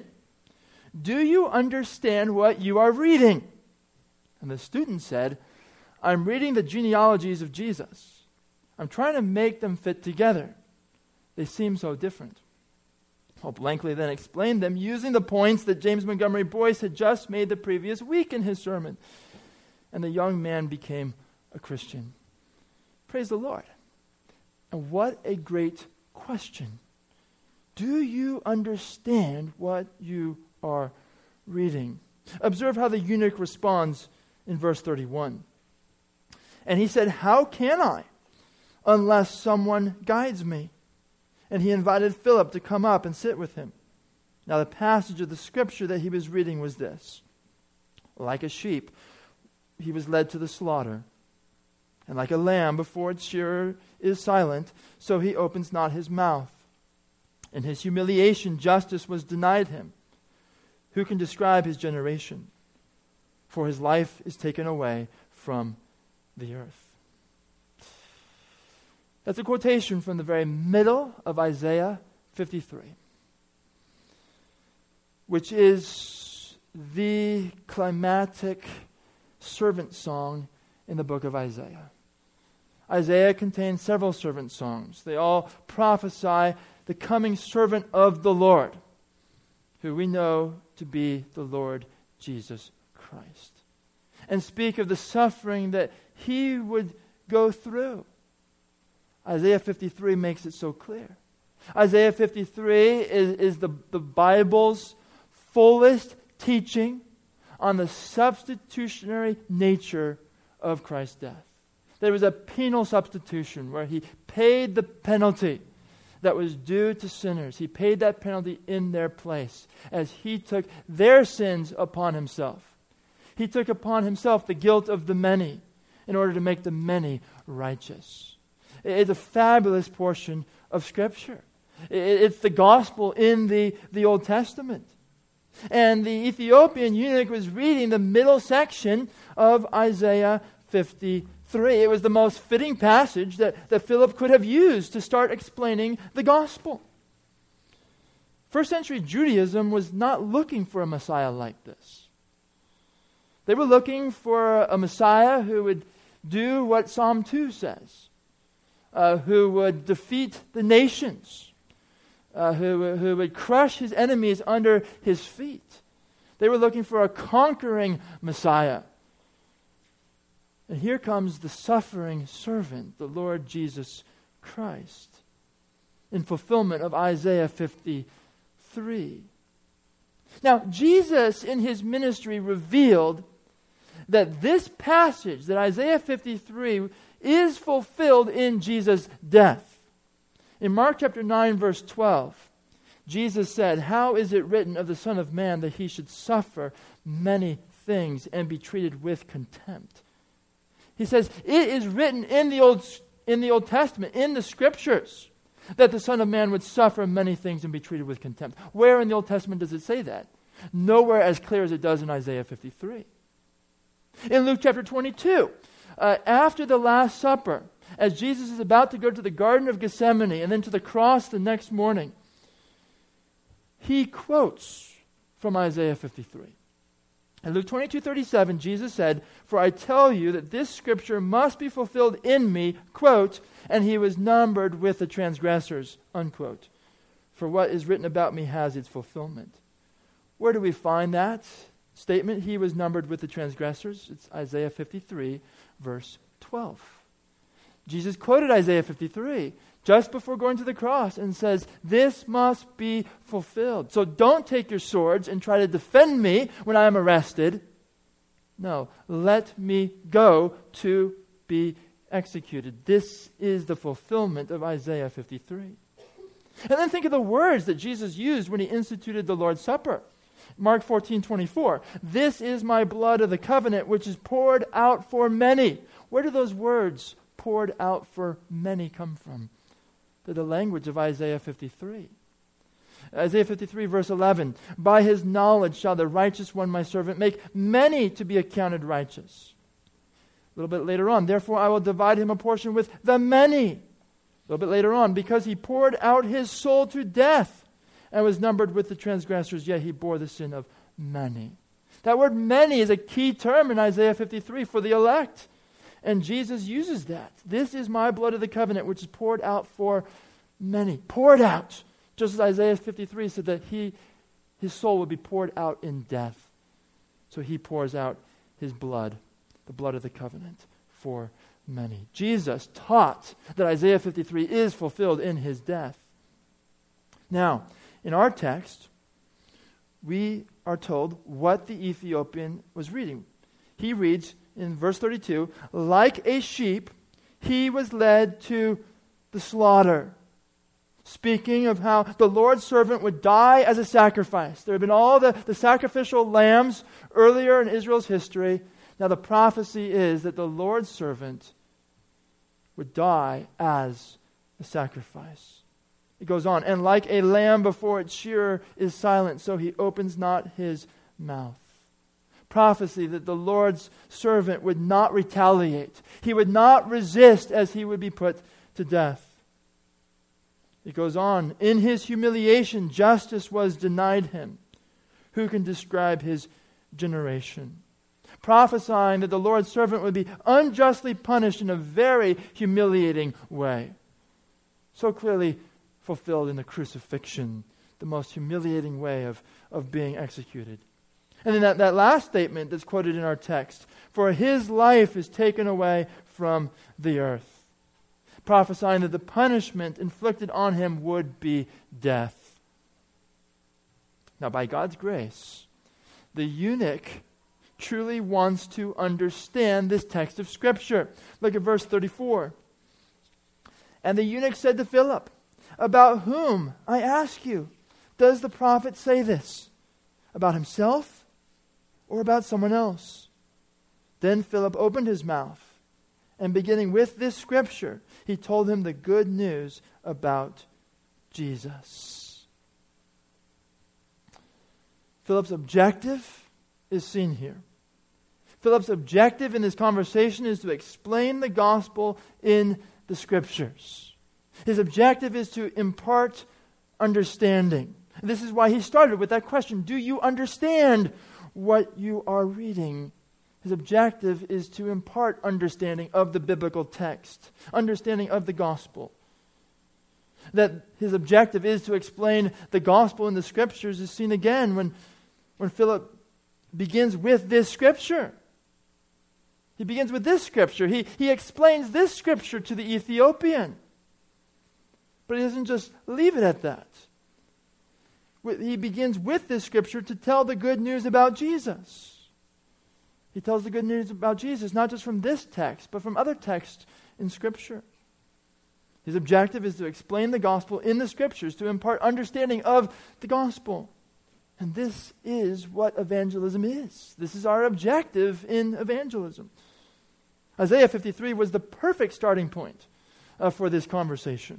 do you understand what you are reading? And the student said, I'm reading the genealogies of Jesus. I'm trying to make them fit together. They seem so different. Well, Blankley then explained them using the points that James Montgomery Boyce had just made the previous week in his sermon. And the young man became a Christian. Praise the Lord. And what a great question. Do you understand what you are reading? Observe how the eunuch responds in verse thirty-one. And he said, how can I, unless someone guides me? And he invited Philip to come up and sit with him. Now the passage of the scripture that he was reading was this. Like a sheep, he was led to the slaughter. And like a lamb before its shearer is silent, so he opens not his mouth. In his humiliation, justice was denied him. Who can describe his generation? For his life is taken away from the earth. That's a quotation from the very middle of Isaiah fifty-three, which is the climatic servant song in the book of Isaiah. Isaiah contains several servant songs. They all prophesy the coming servant of the Lord, who we know to be the Lord Jesus Christ, and speak of the suffering that he would go through. Isaiah fifty-three makes it so clear. Isaiah fifty-three is, is the, the Bible's fullest teaching on the substitutionary nature of Christ's death. There was a penal substitution where he paid the penalty that was due to sinners. He paid that penalty in their place as he took their sins upon himself. He took upon himself the guilt of the many in order to make the many righteous. It's a fabulous portion of Scripture. It's the gospel in the, the Old Testament. And the Ethiopian eunuch was reading the middle section of Isaiah fifty-three. It was the most fitting passage that, that Philip could have used to start explaining the gospel. First century Judaism was not looking for a Messiah like this. They were looking for a Messiah who would do what Psalm two says, uh, who would defeat the nations uh, who, who would crush his enemies under his feet. They were looking for a conquering Messiah. And here comes the suffering servant, the Lord Jesus Christ, in fulfillment of Isaiah fifty-three. Now, Jesus in his ministry revealed that this passage, that Isaiah fifty-three, is fulfilled in Jesus' death. In Mark chapter nine, verse twelve, Jesus said, "How is it written of the Son of Man that he should suffer many things and be treated with contempt?" He says, it is written in the Old, in the Old Testament, in the Scriptures, that the Son of Man would suffer many things and be treated with contempt. Where in the Old Testament does it say that? Nowhere as clear as it does in Isaiah fifty-three. In Luke chapter twenty-two, uh, after the Last Supper, as Jesus is about to go to the Garden of Gethsemane and then to the cross the next morning, he quotes from Isaiah fifty-three. In Luke twenty-two thirty-seven, Jesus said, "For I tell you that this scripture must be fulfilled in me," quote, "and he was numbered with the transgressors," unquote. "For what is written about me has its fulfillment." Where do we find that statement? He was numbered with the transgressors. It's Isaiah fifty-three, verse twelve. Jesus quoted Isaiah fifty-three just before going to the cross and says, this must be fulfilled. So don't take your swords and try to defend me when I am arrested. No, let me go to be executed. This is the fulfillment of Isaiah fifty-three. And then think of the words that Jesus used when he instituted the Lord's Supper. Mark fourteen twenty-four, "This is my blood of the covenant, which is poured out for many." Where do those words, "poured out for many," come from? They're the language of Isaiah fifty-three. Isaiah fifty-three, verse eleven, "By his knowledge shall the righteous one, my servant, make many to be accounted righteous." A little bit later on, "Therefore I will divide him a portion with the many." A little bit later on, "Because he poured out his soul to death and was numbered with the transgressors, yet he bore the sin of many." That word "many" is a key term in Isaiah fifty-three for the elect. And Jesus uses that. "This is my blood of the covenant, which is poured out for many." Poured out. Just as Isaiah fifty-three said that he, his soul would be poured out in death. So he pours out his blood, the blood of the covenant, for many. Jesus taught that Isaiah fifty-three is fulfilled in his death. Now, in our text, we are told what the Ethiopian was reading. He reads in verse thirty-two, "Like a sheep, he was led to the slaughter." Speaking of how the Lord's servant would die as a sacrifice. There had been all the, the sacrificial lambs earlier in Israel's history. Now the prophecy is that the Lord's servant would die as a sacrifice. It goes on, "And like a lamb before its shearer is silent, so he opens not his mouth." Prophecy that the Lord's servant would not retaliate. He would not resist as he would be put to death. It goes on, "In his humiliation, justice was denied him. Who can describe his generation?" Prophesying that the Lord's servant would be unjustly punished in a very humiliating way. So clearly fulfilled in the crucifixion, the most humiliating way of, of being executed. And then that, that last statement that's quoted in our text, "For his life is taken away from the earth," prophesying that the punishment inflicted on him would be death. Now, by God's grace, the eunuch truly wants to understand this text of Scripture. Look at verse thirty-four. "And the eunuch said to Philip, 'About whom, I ask you, does the prophet say this? About himself or about someone else?' Then Philip opened his mouth, and beginning with this scripture, he told him the good news about Jesus." Philip's objective is seen here. Philip's objective in this conversation is to explain the gospel in the Scriptures. His objective is to impart understanding. This is why he started with that question, do you understand what you are reading? His objective is to impart understanding of the biblical text, understanding of the gospel. That his objective is to explain the gospel in the Scriptures is seen again when, when Philip begins with this Scripture. He begins with this Scripture. He, he explains this Scripture to the Ethiopian. But he doesn't just leave it at that. He begins with this Scripture to tell the good news about Jesus. He tells the good news about Jesus, not just from this text, but from other texts in Scripture. His objective is to explain the gospel in the Scriptures, to impart understanding of the gospel. And this is what evangelism is. This is our objective in evangelism. Isaiah fifty-three was the perfect starting point uh, for this conversation,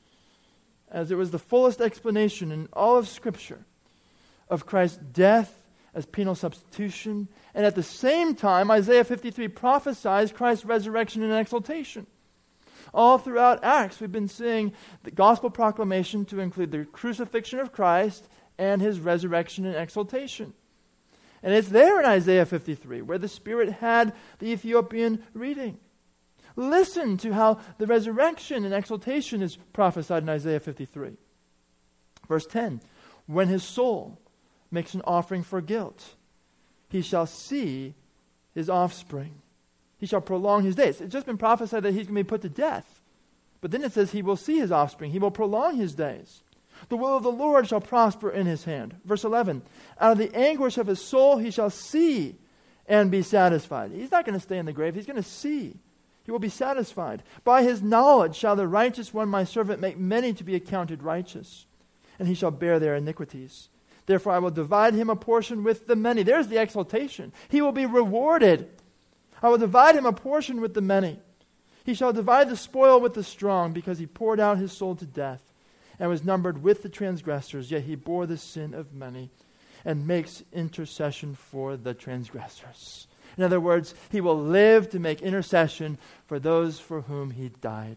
as it was the fullest explanation in all of Scripture of Christ's death as penal substitution, and at the same time, Isaiah fifty-three prophesies Christ's resurrection and exaltation. All throughout Acts, we've been seeing the gospel proclamation to include the crucifixion of Christ and his resurrection and exaltation. And it's there in Isaiah fifty-three where the Spirit had the Ethiopian reading. Listen to how the resurrection and exaltation is prophesied in Isaiah fifty-three. Verse ten, when his soul makes an offering for guilt, he shall see his offspring. He shall prolong his days. It's just been prophesied that he's going to be put to death. But then it says he will see his offspring. He will prolong his days. The will of the Lord shall prosper in his hand. Verse eleven, out of the anguish of his soul he shall see and be satisfied. He's not going to stay in the grave. He's going to see. He will be satisfied. By his knowledge shall the righteous one, my servant, make many to be accounted righteous, and he shall bear their iniquities. Therefore I will divide him a portion with the many. There's the exaltation. He will be rewarded. I will divide him a portion with the many. He shall divide the spoil with the strong, because he poured out his soul to death and was numbered with the transgressors, yet he bore the sin of many and makes intercession for the transgressors. In other words, he will live to make intercession for those for whom he died.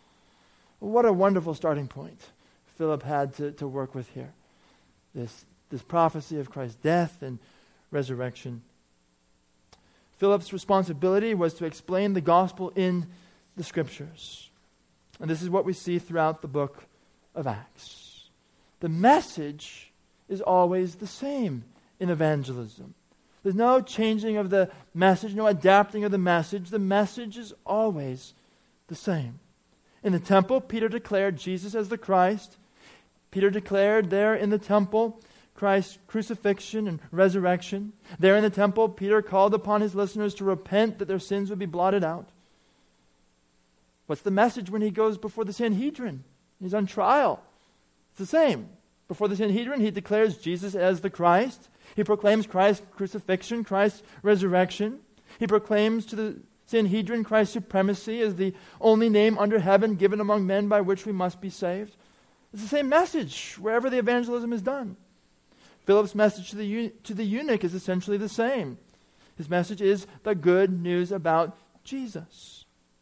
What a wonderful starting point Philip had to, to work with here. This, this prophecy of Christ's death and resurrection. Philip's responsibility was to explain the gospel in the Scriptures. And this is what we see throughout the book of Acts. The message is always the same in evangelism. There's no changing of the message, no adapting of the message. The message is always the same. In the temple, Peter declared Jesus as the Christ. Peter declared there in the temple Christ's crucifixion and resurrection. There in the temple, Peter called upon his listeners to repent that their sins would be blotted out. What's the message when he goes before the Sanhedrin? He's on trial. It's the same. Before the Sanhedrin, he declares Jesus as the Christ. He proclaims Christ's crucifixion, Christ's resurrection. He proclaims to the Sanhedrin Christ's supremacy as the only name under heaven given among men by which we must be saved. It's the same message wherever the evangelism is done. Philip's message to the, to the eunuch is essentially the same. His message is the good news about Jesus.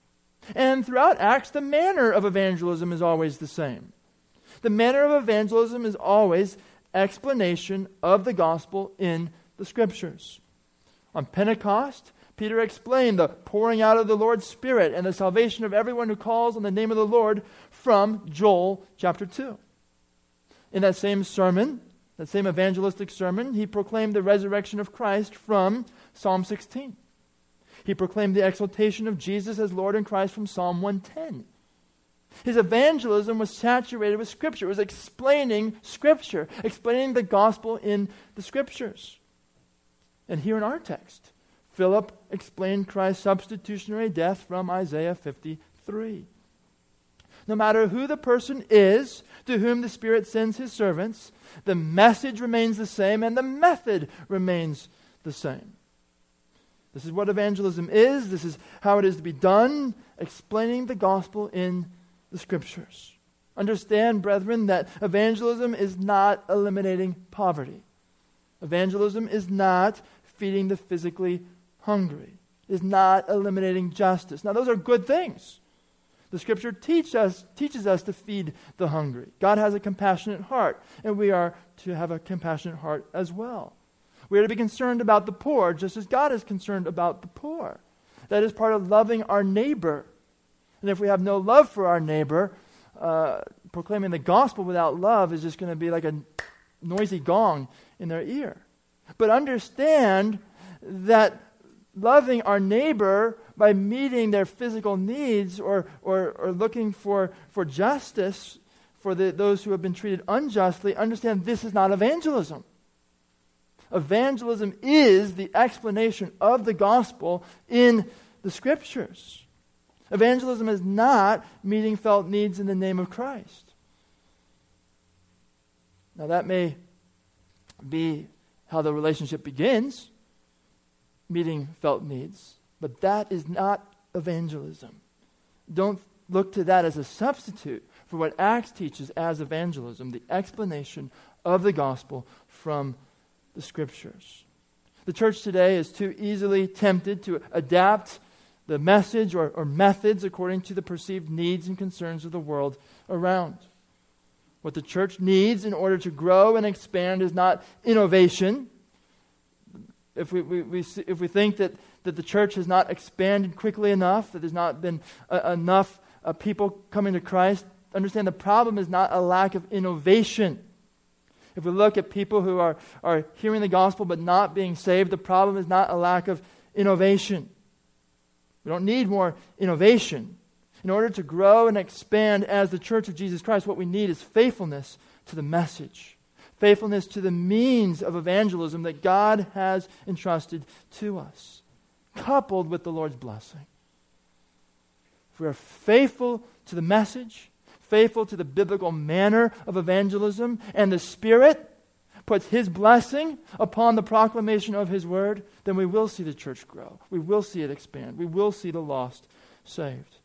And throughout Acts, the manner of evangelism is always the same. The manner of evangelism is always explanation of the gospel in the Scriptures. On Pentecost, Peter explained the pouring out of the Lord's Spirit and the salvation of everyone who calls on the name of the Lord from Joel chapter two. In that same sermon, that same evangelistic sermon, he proclaimed the resurrection of Christ from Psalm sixteen. He proclaimed the exaltation of Jesus as Lord and Christ from Psalm one ten. His evangelism was saturated with Scripture. It was explaining Scripture, explaining the gospel in the Scriptures. And here in our text, Philip explained Christ's substitutionary death from Isaiah fifty-three. No matter who the person is to whom the Spirit sends his servants, the message remains the same and the method remains the same. This is what evangelism is. This is how it is to be done, explaining the gospel in the Scriptures. Understand, brethren, that evangelism is not eliminating poverty. Evangelism is not feeding the physically hungry. It is not eliminating justice. Now, those are good things. The Scripture teach us, teaches us to feed the hungry. God has a compassionate heart, and we are to have a compassionate heart as well. We are to be concerned about the poor, just as God is concerned about the poor. That is part of loving our neighbor. And if we have no love for our neighbor, uh, proclaiming the gospel without love is just going to be like a noisy gong in their ear. But understand that loving our neighbor by meeting their physical needs or or, or looking for, for justice for the, those who have been treated unjustly, understand this is not evangelism. Evangelism is the explanation of the gospel in the Scriptures. Evangelism is not meeting felt needs in the name of Christ. Now that may be how the relationship begins, meeting felt needs, but that is not evangelism. Don't look to that as a substitute for what Acts teaches as evangelism, the explanation of the gospel from the Scriptures. The church today is too easily tempted to adapt the message or, or methods according to the perceived needs and concerns of the world around. What the church needs in order to grow and expand is not innovation. If we, we, we if we think that, that the church has not expanded quickly enough, that there's not been uh, enough uh, people coming to Christ, understand the problem is not a lack of innovation. If we look at people who are, are hearing the gospel but not being saved, the problem is not a lack of innovation. We don't need more innovation. In order to grow and expand as the Church of Jesus Christ, what we need is faithfulness to the message, faithfulness to the means of evangelism that God has entrusted to us, coupled with the Lord's blessing. If we are faithful to the message, faithful to the biblical manner of evangelism, and the Spirit puts His blessing upon the proclamation of His word, then we will see the church grow. We will see it expand. We will see the lost saved.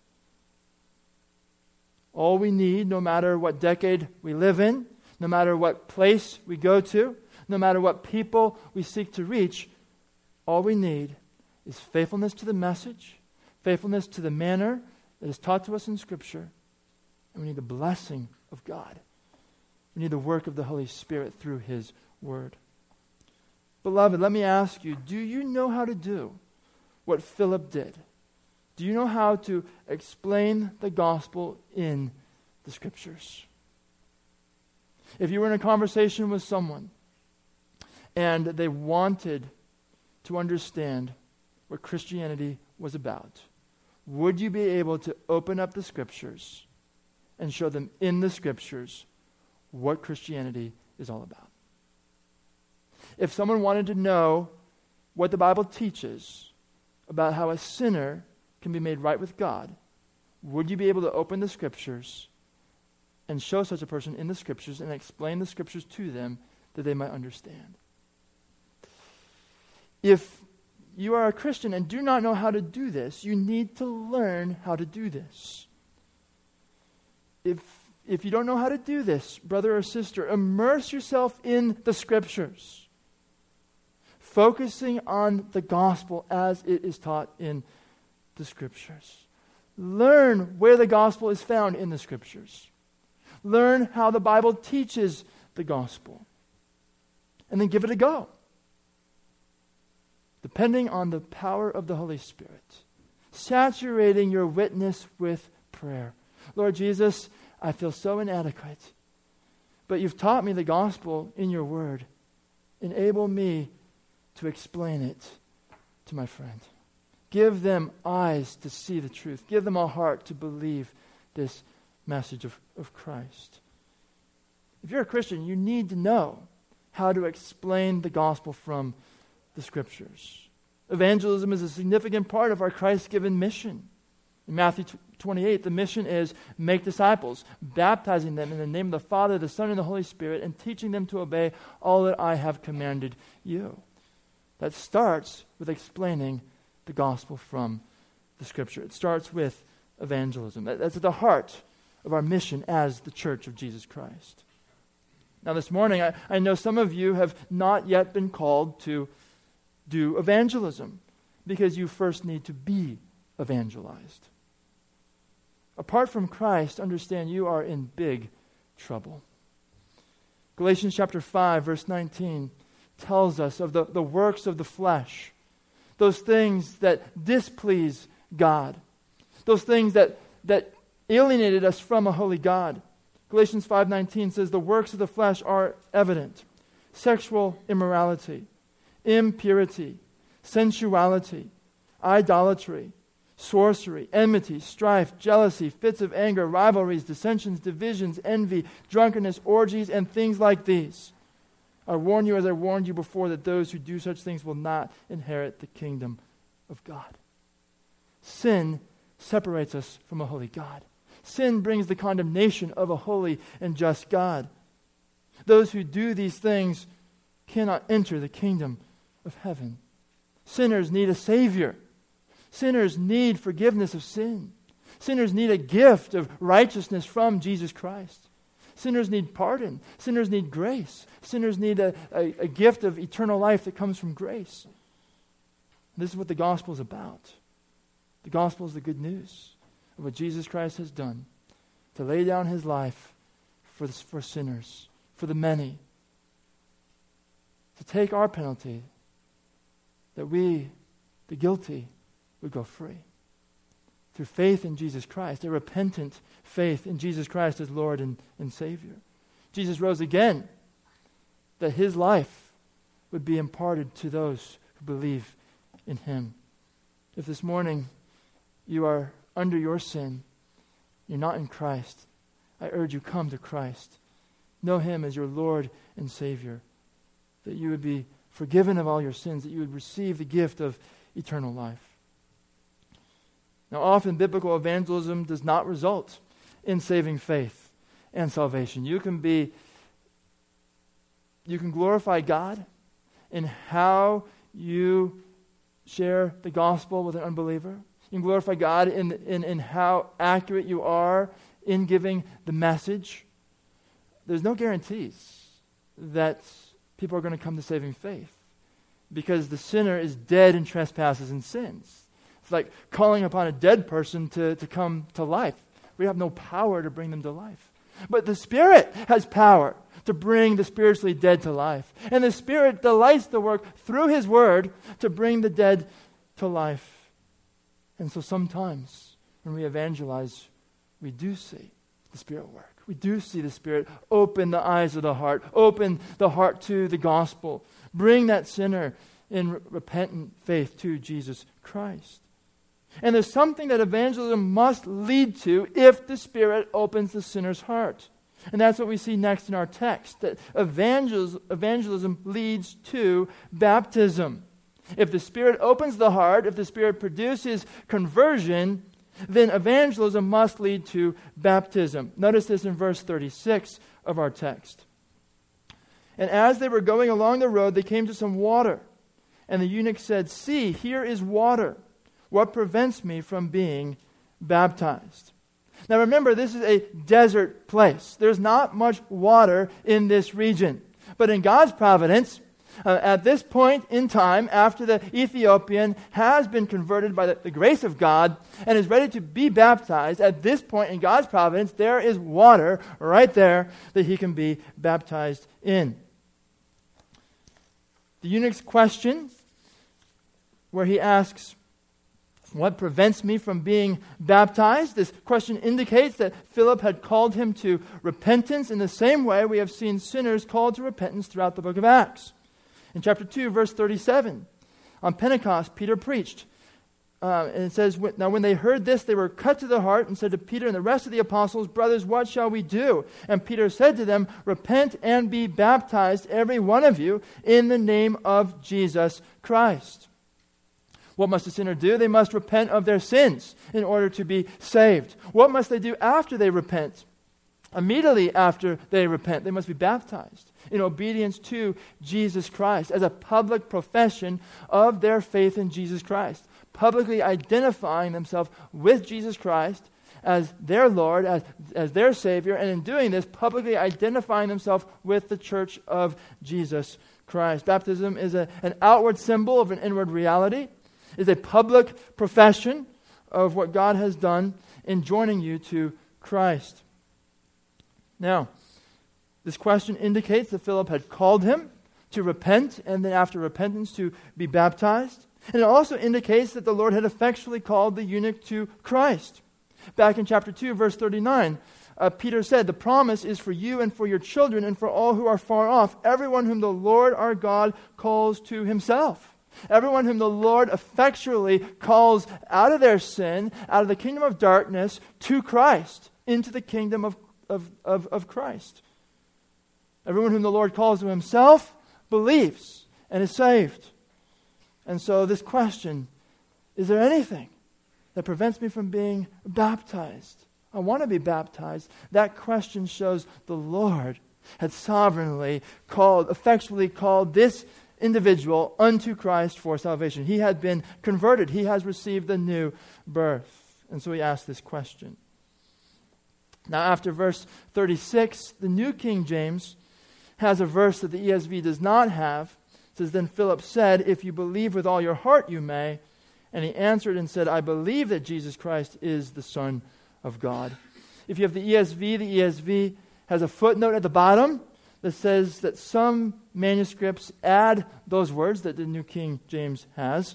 All we need, no matter what decade we live in, no matter what place we go to, no matter what people we seek to reach, all we need is faithfulness to the message, faithfulness to the manner that is taught to us in Scripture, and we need the blessing of God. We need the work of the Holy Spirit through His Word. Beloved, let me ask you, do you know how to do what Philip did? Do you know how to explain the gospel in the Scriptures? If you were in a conversation with someone and they wanted to understand what Christianity was about, would you be able to open up the Scriptures and show them in the Scriptures what Christianity is all about? If someone wanted to know what the Bible teaches about how a sinner can be made right with God, would you be able to open the Scriptures and show such a person in the Scriptures and explain the Scriptures to them that they might understand? If you are a Christian and do not know how to do this, you need to learn how to do this. If if you don't know how to do this, brother or sister, immerse yourself in the Scriptures, focusing on the gospel as it is taught in the Scriptures. Learn where the gospel is found in the Scriptures. Learn how the Bible teaches the gospel. And then give it a go. Depending on the power of the Holy Spirit. Saturating your witness with prayer. Lord Jesus, I feel so inadequate. But you've taught me the gospel in your word. Enable me to explain it to my friend. Give them eyes to see the truth. Give them a heart to believe this message of, of Christ. If you're a Christian, you need to know how to explain the gospel from the Scriptures. Evangelism is a significant part of our Christ-given mission. In Matthew twenty-eight, the mission is make disciples, baptizing them in the name of the Father, the Son, and the Holy Spirit, and teaching them to obey all that I have commanded you. That starts with explaining the gospel from the Scripture. It starts with evangelism. That's at the heart of our mission as the Church of Jesus Christ. Now this morning, I, I know some of you have not yet been called to do evangelism because you first need to be evangelized. Apart from Christ, understand you are in big trouble. Galatians chapter five, verse nineteen tells us of the, the works of the flesh, those things that displease God, those things that, that alienated us from a holy God. Galatians five nineteen says, the works of the flesh are evident: sexual immorality, impurity, sensuality, idolatry, sorcery, enmity, strife, jealousy, fits of anger, rivalries, dissensions, divisions, envy, drunkenness, orgies, and things like these. I warn you, as I warned you before, that those who do such things will not inherit the kingdom of God. Sin separates us from a holy God. Sin brings the condemnation of a holy and just God. Those who do these things cannot enter the kingdom of heaven. Sinners need a Savior. Sinners need forgiveness of sin. Sinners need a gift of righteousness from Jesus Christ. Sinners need pardon. Sinners need grace. Sinners need a, a, a gift of eternal life that comes from grace. This is what the gospel is about. The gospel is the good news of what Jesus Christ has done to lay down his life for, the, for sinners, for the many, to take our penalty, that we, the guilty, would go free. Through faith in Jesus Christ, a repentant faith in Jesus Christ as Lord and, and Savior. Jesus rose again, that his life would be imparted to those who believe in him. If this morning you are under your sin, you're not in Christ, I urge you, come to Christ. Know him as your Lord and Savior, that you would be forgiven of all your sins, that you would receive the gift of eternal life. Now, often biblical evangelism does not result in saving faith and salvation. You can be, you can glorify God in how you share the gospel with an unbeliever. You can glorify God in, in, in how accurate you are in giving the message. There's no guarantees that people are going to come to saving faith, because the sinner is dead in trespasses and sins. It's like calling upon a dead person to, to come to life. We have no power to bring them to life. But the Spirit has power to bring the spiritually dead to life. And the Spirit delights to work through his word to bring the dead to life. And so sometimes when we evangelize, we do see the Spirit work. We do see the Spirit open the eyes of the heart, open the heart to the gospel, bring that sinner in re- repentant faith to Jesus Christ. And there's something that evangelism must lead to if the Spirit opens the sinner's heart. And that's what we see next in our text, that evangel- evangelism leads to baptism. If the Spirit opens the heart, if the Spirit produces conversion, then evangelism must lead to baptism. Notice this in verse thirty-six of our text. And as they were going along the road, they came to some water. And the eunuch said, "See, here is water. What prevents me from being baptized?" Now remember, this is a desert place. There's not much water in this region. But in God's providence, uh, at this point in time, after the Ethiopian has been converted by the, the grace of God and is ready to be baptized, at this point in God's providence, there is water right there that he can be baptized in. The eunuch's question, where he asks, "What prevents me from being baptized?" This question indicates that Philip had called him to repentance in the same way we have seen sinners called to repentance throughout the book of Acts. In chapter two, verse thirty-seven, on Pentecost, Peter preached. Uh, and it says, "Now when they heard this, they were cut to the heart and said to Peter and the rest of the apostles, 'Brothers, what shall we do?' And Peter said to them, 'Repent and be baptized, every one of you, in the name of Jesus Christ.'" What must a sinner do? They must repent of their sins in order to be saved. What must they do after they repent? Immediately after they repent, they must be baptized in obedience to Jesus Christ as a public profession of their faith in Jesus Christ, publicly identifying themselves with Jesus Christ as their Lord, as, as their Savior, and in doing this, publicly identifying themselves with the church of Jesus Christ. Baptism is a, an outward symbol of an inward reality. Is a public profession of what God has done in joining you to Christ. Now, this question indicates that Philip had called him to repent, and then after repentance to be baptized. And it also indicates that the Lord had effectually called the eunuch to Christ. Back in chapter two, verse thirty-nine, uh, Peter said, the promise is for you and for your children and for all who are far off, everyone whom the Lord our God calls to himself. Everyone whom the Lord effectually calls out of their sin, out of the kingdom of darkness, to Christ, into the kingdom of, of, of, of Christ. Everyone whom the Lord calls to himself believes and is saved. And so this question, is there anything that prevents me from being baptized? I want to be baptized. That question shows the Lord had sovereignly called, effectually called this individual unto Christ for salvation. He had been converted. He has received a new birth. And so he asked this question. Now after verse thirty-six, the New King James has a verse that the E S V does not have. It says, then Philip said, if you believe with all your heart, you may. And he answered and said, I believe that Jesus Christ is the Son of God. If you have the E S V, the E S V has a footnote at the bottom that says that some manuscripts add those words that the New King James has.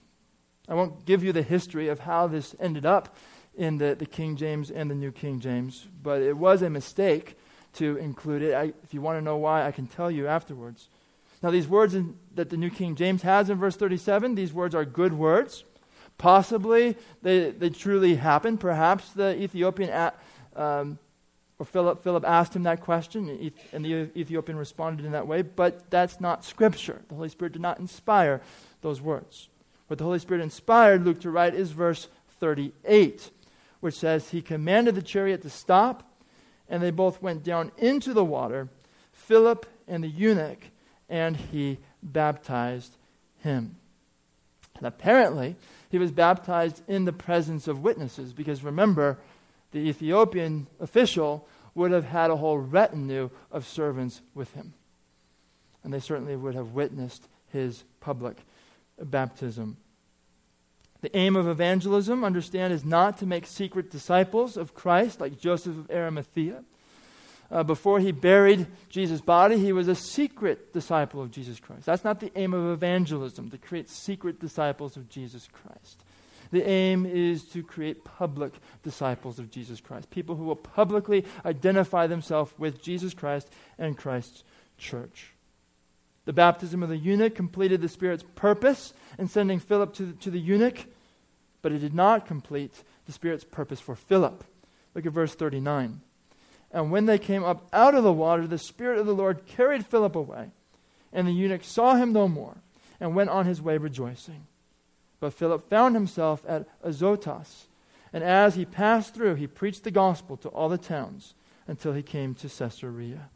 I won't give you the history of how this ended up in the, the King James and the New King James, but it was a mistake to include it. I, if you want to know why, I can tell you afterwards. Now these words in, that the New King James has in verse thirty-seven, these words are good words. Possibly they, they truly happened. Perhaps the Ethiopian, at, um, or Philip, Philip asked him that question, and the Ethiopian responded in that way, but that's not Scripture. The Holy Spirit did not inspire those words. What the Holy Spirit inspired Luke to write is verse thirty-eight, which says, he commanded the chariot to stop, and they both went down into the water, Philip and the eunuch, and he baptized him. And apparently, he was baptized in the presence of witnesses, because remember, the Ethiopian official would have had a whole retinue of servants with him. And they certainly would have witnessed his public baptism. The aim of evangelism, understand, is not to make secret disciples of Christ like Joseph of Arimathea. Uh, before he buried Jesus' body, he was a secret disciple of Jesus Christ. That's not the aim of evangelism, to create secret disciples of Jesus Christ. The aim is to create public disciples of Jesus Christ, people who will publicly identify themselves with Jesus Christ and Christ's church. The baptism of the eunuch completed the Spirit's purpose in sending Philip to the, to the eunuch, but it did not complete the Spirit's purpose for Philip. Look at verse thirty-nine. And when they came up out of the water, the Spirit of the Lord carried Philip away, and the eunuch saw him no more, and went on his way rejoicing. But Philip found himself at Azotus, and as he passed through, he preached the gospel to all the towns until he came to Caesarea.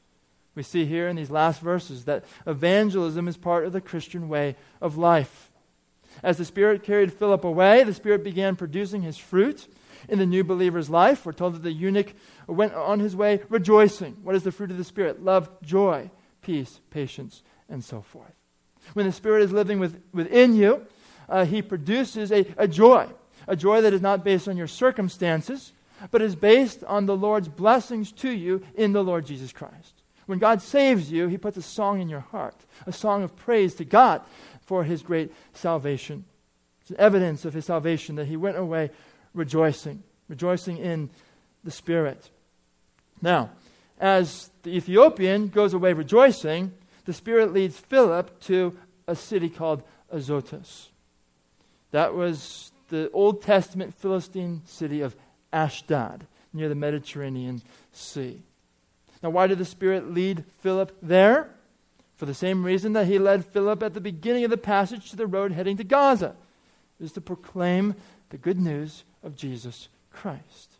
We see here in these last verses that evangelism is part of the Christian way of life. As the Spirit carried Philip away, the Spirit began producing his fruit in the new believer's life. We're told that the eunuch went on his way rejoicing. What is the fruit of the Spirit? Love, joy, peace, patience, and so forth. When the Spirit is living with, within you, uh, He produces a, a joy. A joy that is not based on your circumstances, but is based on the Lord's blessings to you in the Lord Jesus Christ. When God saves you, He puts a song in your heart, a song of praise to God for His great salvation. It's evidence of His salvation that He went away rejoicing, rejoicing in the Spirit. Now, as the Ethiopian goes away rejoicing, the Spirit leads Philip to a city called Azotus. That was the Old Testament Philistine city of Ashdod, near the Mediterranean Sea. Now, why did the Spirit lead Philip there? For the same reason that He led Philip at the beginning of the passage to the road heading to Gaza. It is to proclaim the good news of Jesus Christ.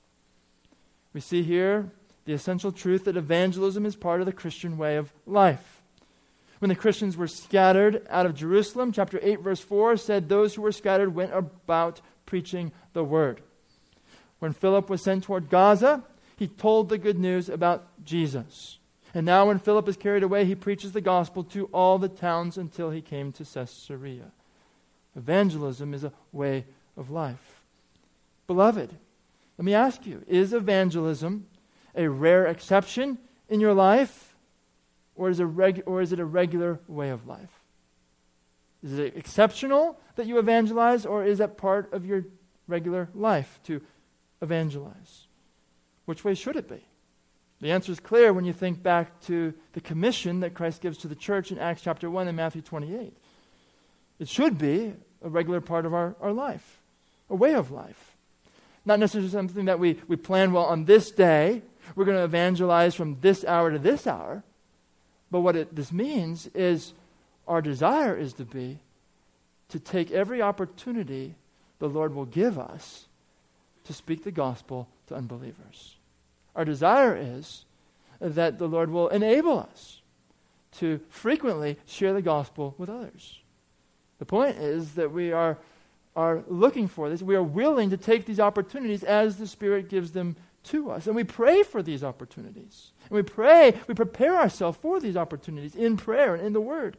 We see here the essential truth that evangelism is part of the Christian way of life. When the Christians were scattered out of Jerusalem, chapter eight, verse four said, those who were scattered went about preaching the word. When Philip was sent toward Gaza, he told the good news about Jesus. And now when Philip is carried away, he preaches the gospel to all the towns until he came to Caesarea. Evangelism is a way of life. Beloved, let me ask you, is evangelism a rare exception in your life, or is, a reg- or is it a regular way of life? Is it exceptional that you evangelize, or is that part of your regular life to evangelize? Which way should it be? The answer is clear when you think back to the commission that Christ gives to the church in Acts chapter one and Matthew twenty-eight. It should be a regular part of our, our life, a way of life. Not necessarily something that we, we plan, well, on this day, we're going to evangelize from this hour to this hour. But what it, this means is our desire is to be to take every opportunity the Lord will give us to speak the gospel to unbelievers. Our desire is that the Lord will enable us to frequently share the gospel with others. The point is that we are, are looking for this. We are willing to take these opportunities as the Spirit gives them to us. And we pray for these opportunities. And we pray, we prepare ourselves for these opportunities in prayer and in the Word.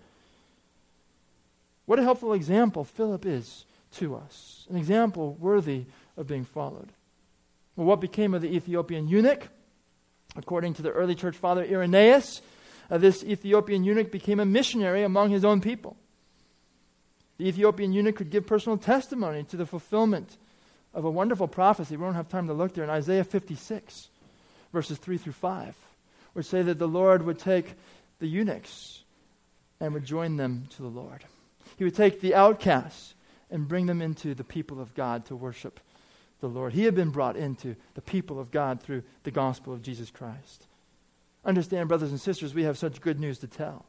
What a helpful example Philip is to us. An example worthy of being followed. Well, what became of the Ethiopian eunuch? According to the early church father Irenaeus, uh, this Ethiopian eunuch became a missionary among his own people. The Ethiopian eunuch could give personal testimony to the fulfillment of a wonderful prophecy. We don't have time to look there. In Isaiah fifty-six, verses three through five, which say that the Lord would take the eunuchs and would join them to the Lord. He would take the outcasts and bring them into the people of God to worship the Lord. He had been brought into the people of God through the gospel of Jesus Christ. Understand, brothers and sisters, we have such good news to tell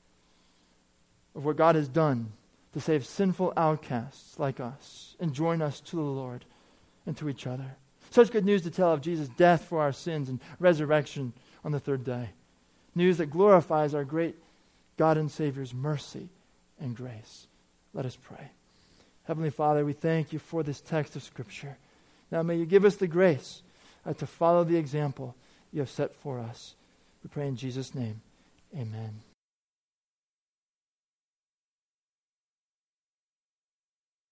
of what God has done to save sinful outcasts like us and join us to the Lord and to each other. Such good news to tell of Jesus' death for our sins and resurrection on the third day. News that glorifies our great God and Savior's mercy and grace. Let us pray. Heavenly Father, we thank you for this text of Scripture. Now may you give us the grace uh, to follow the example you have set for us. We pray in Jesus' name. Amen.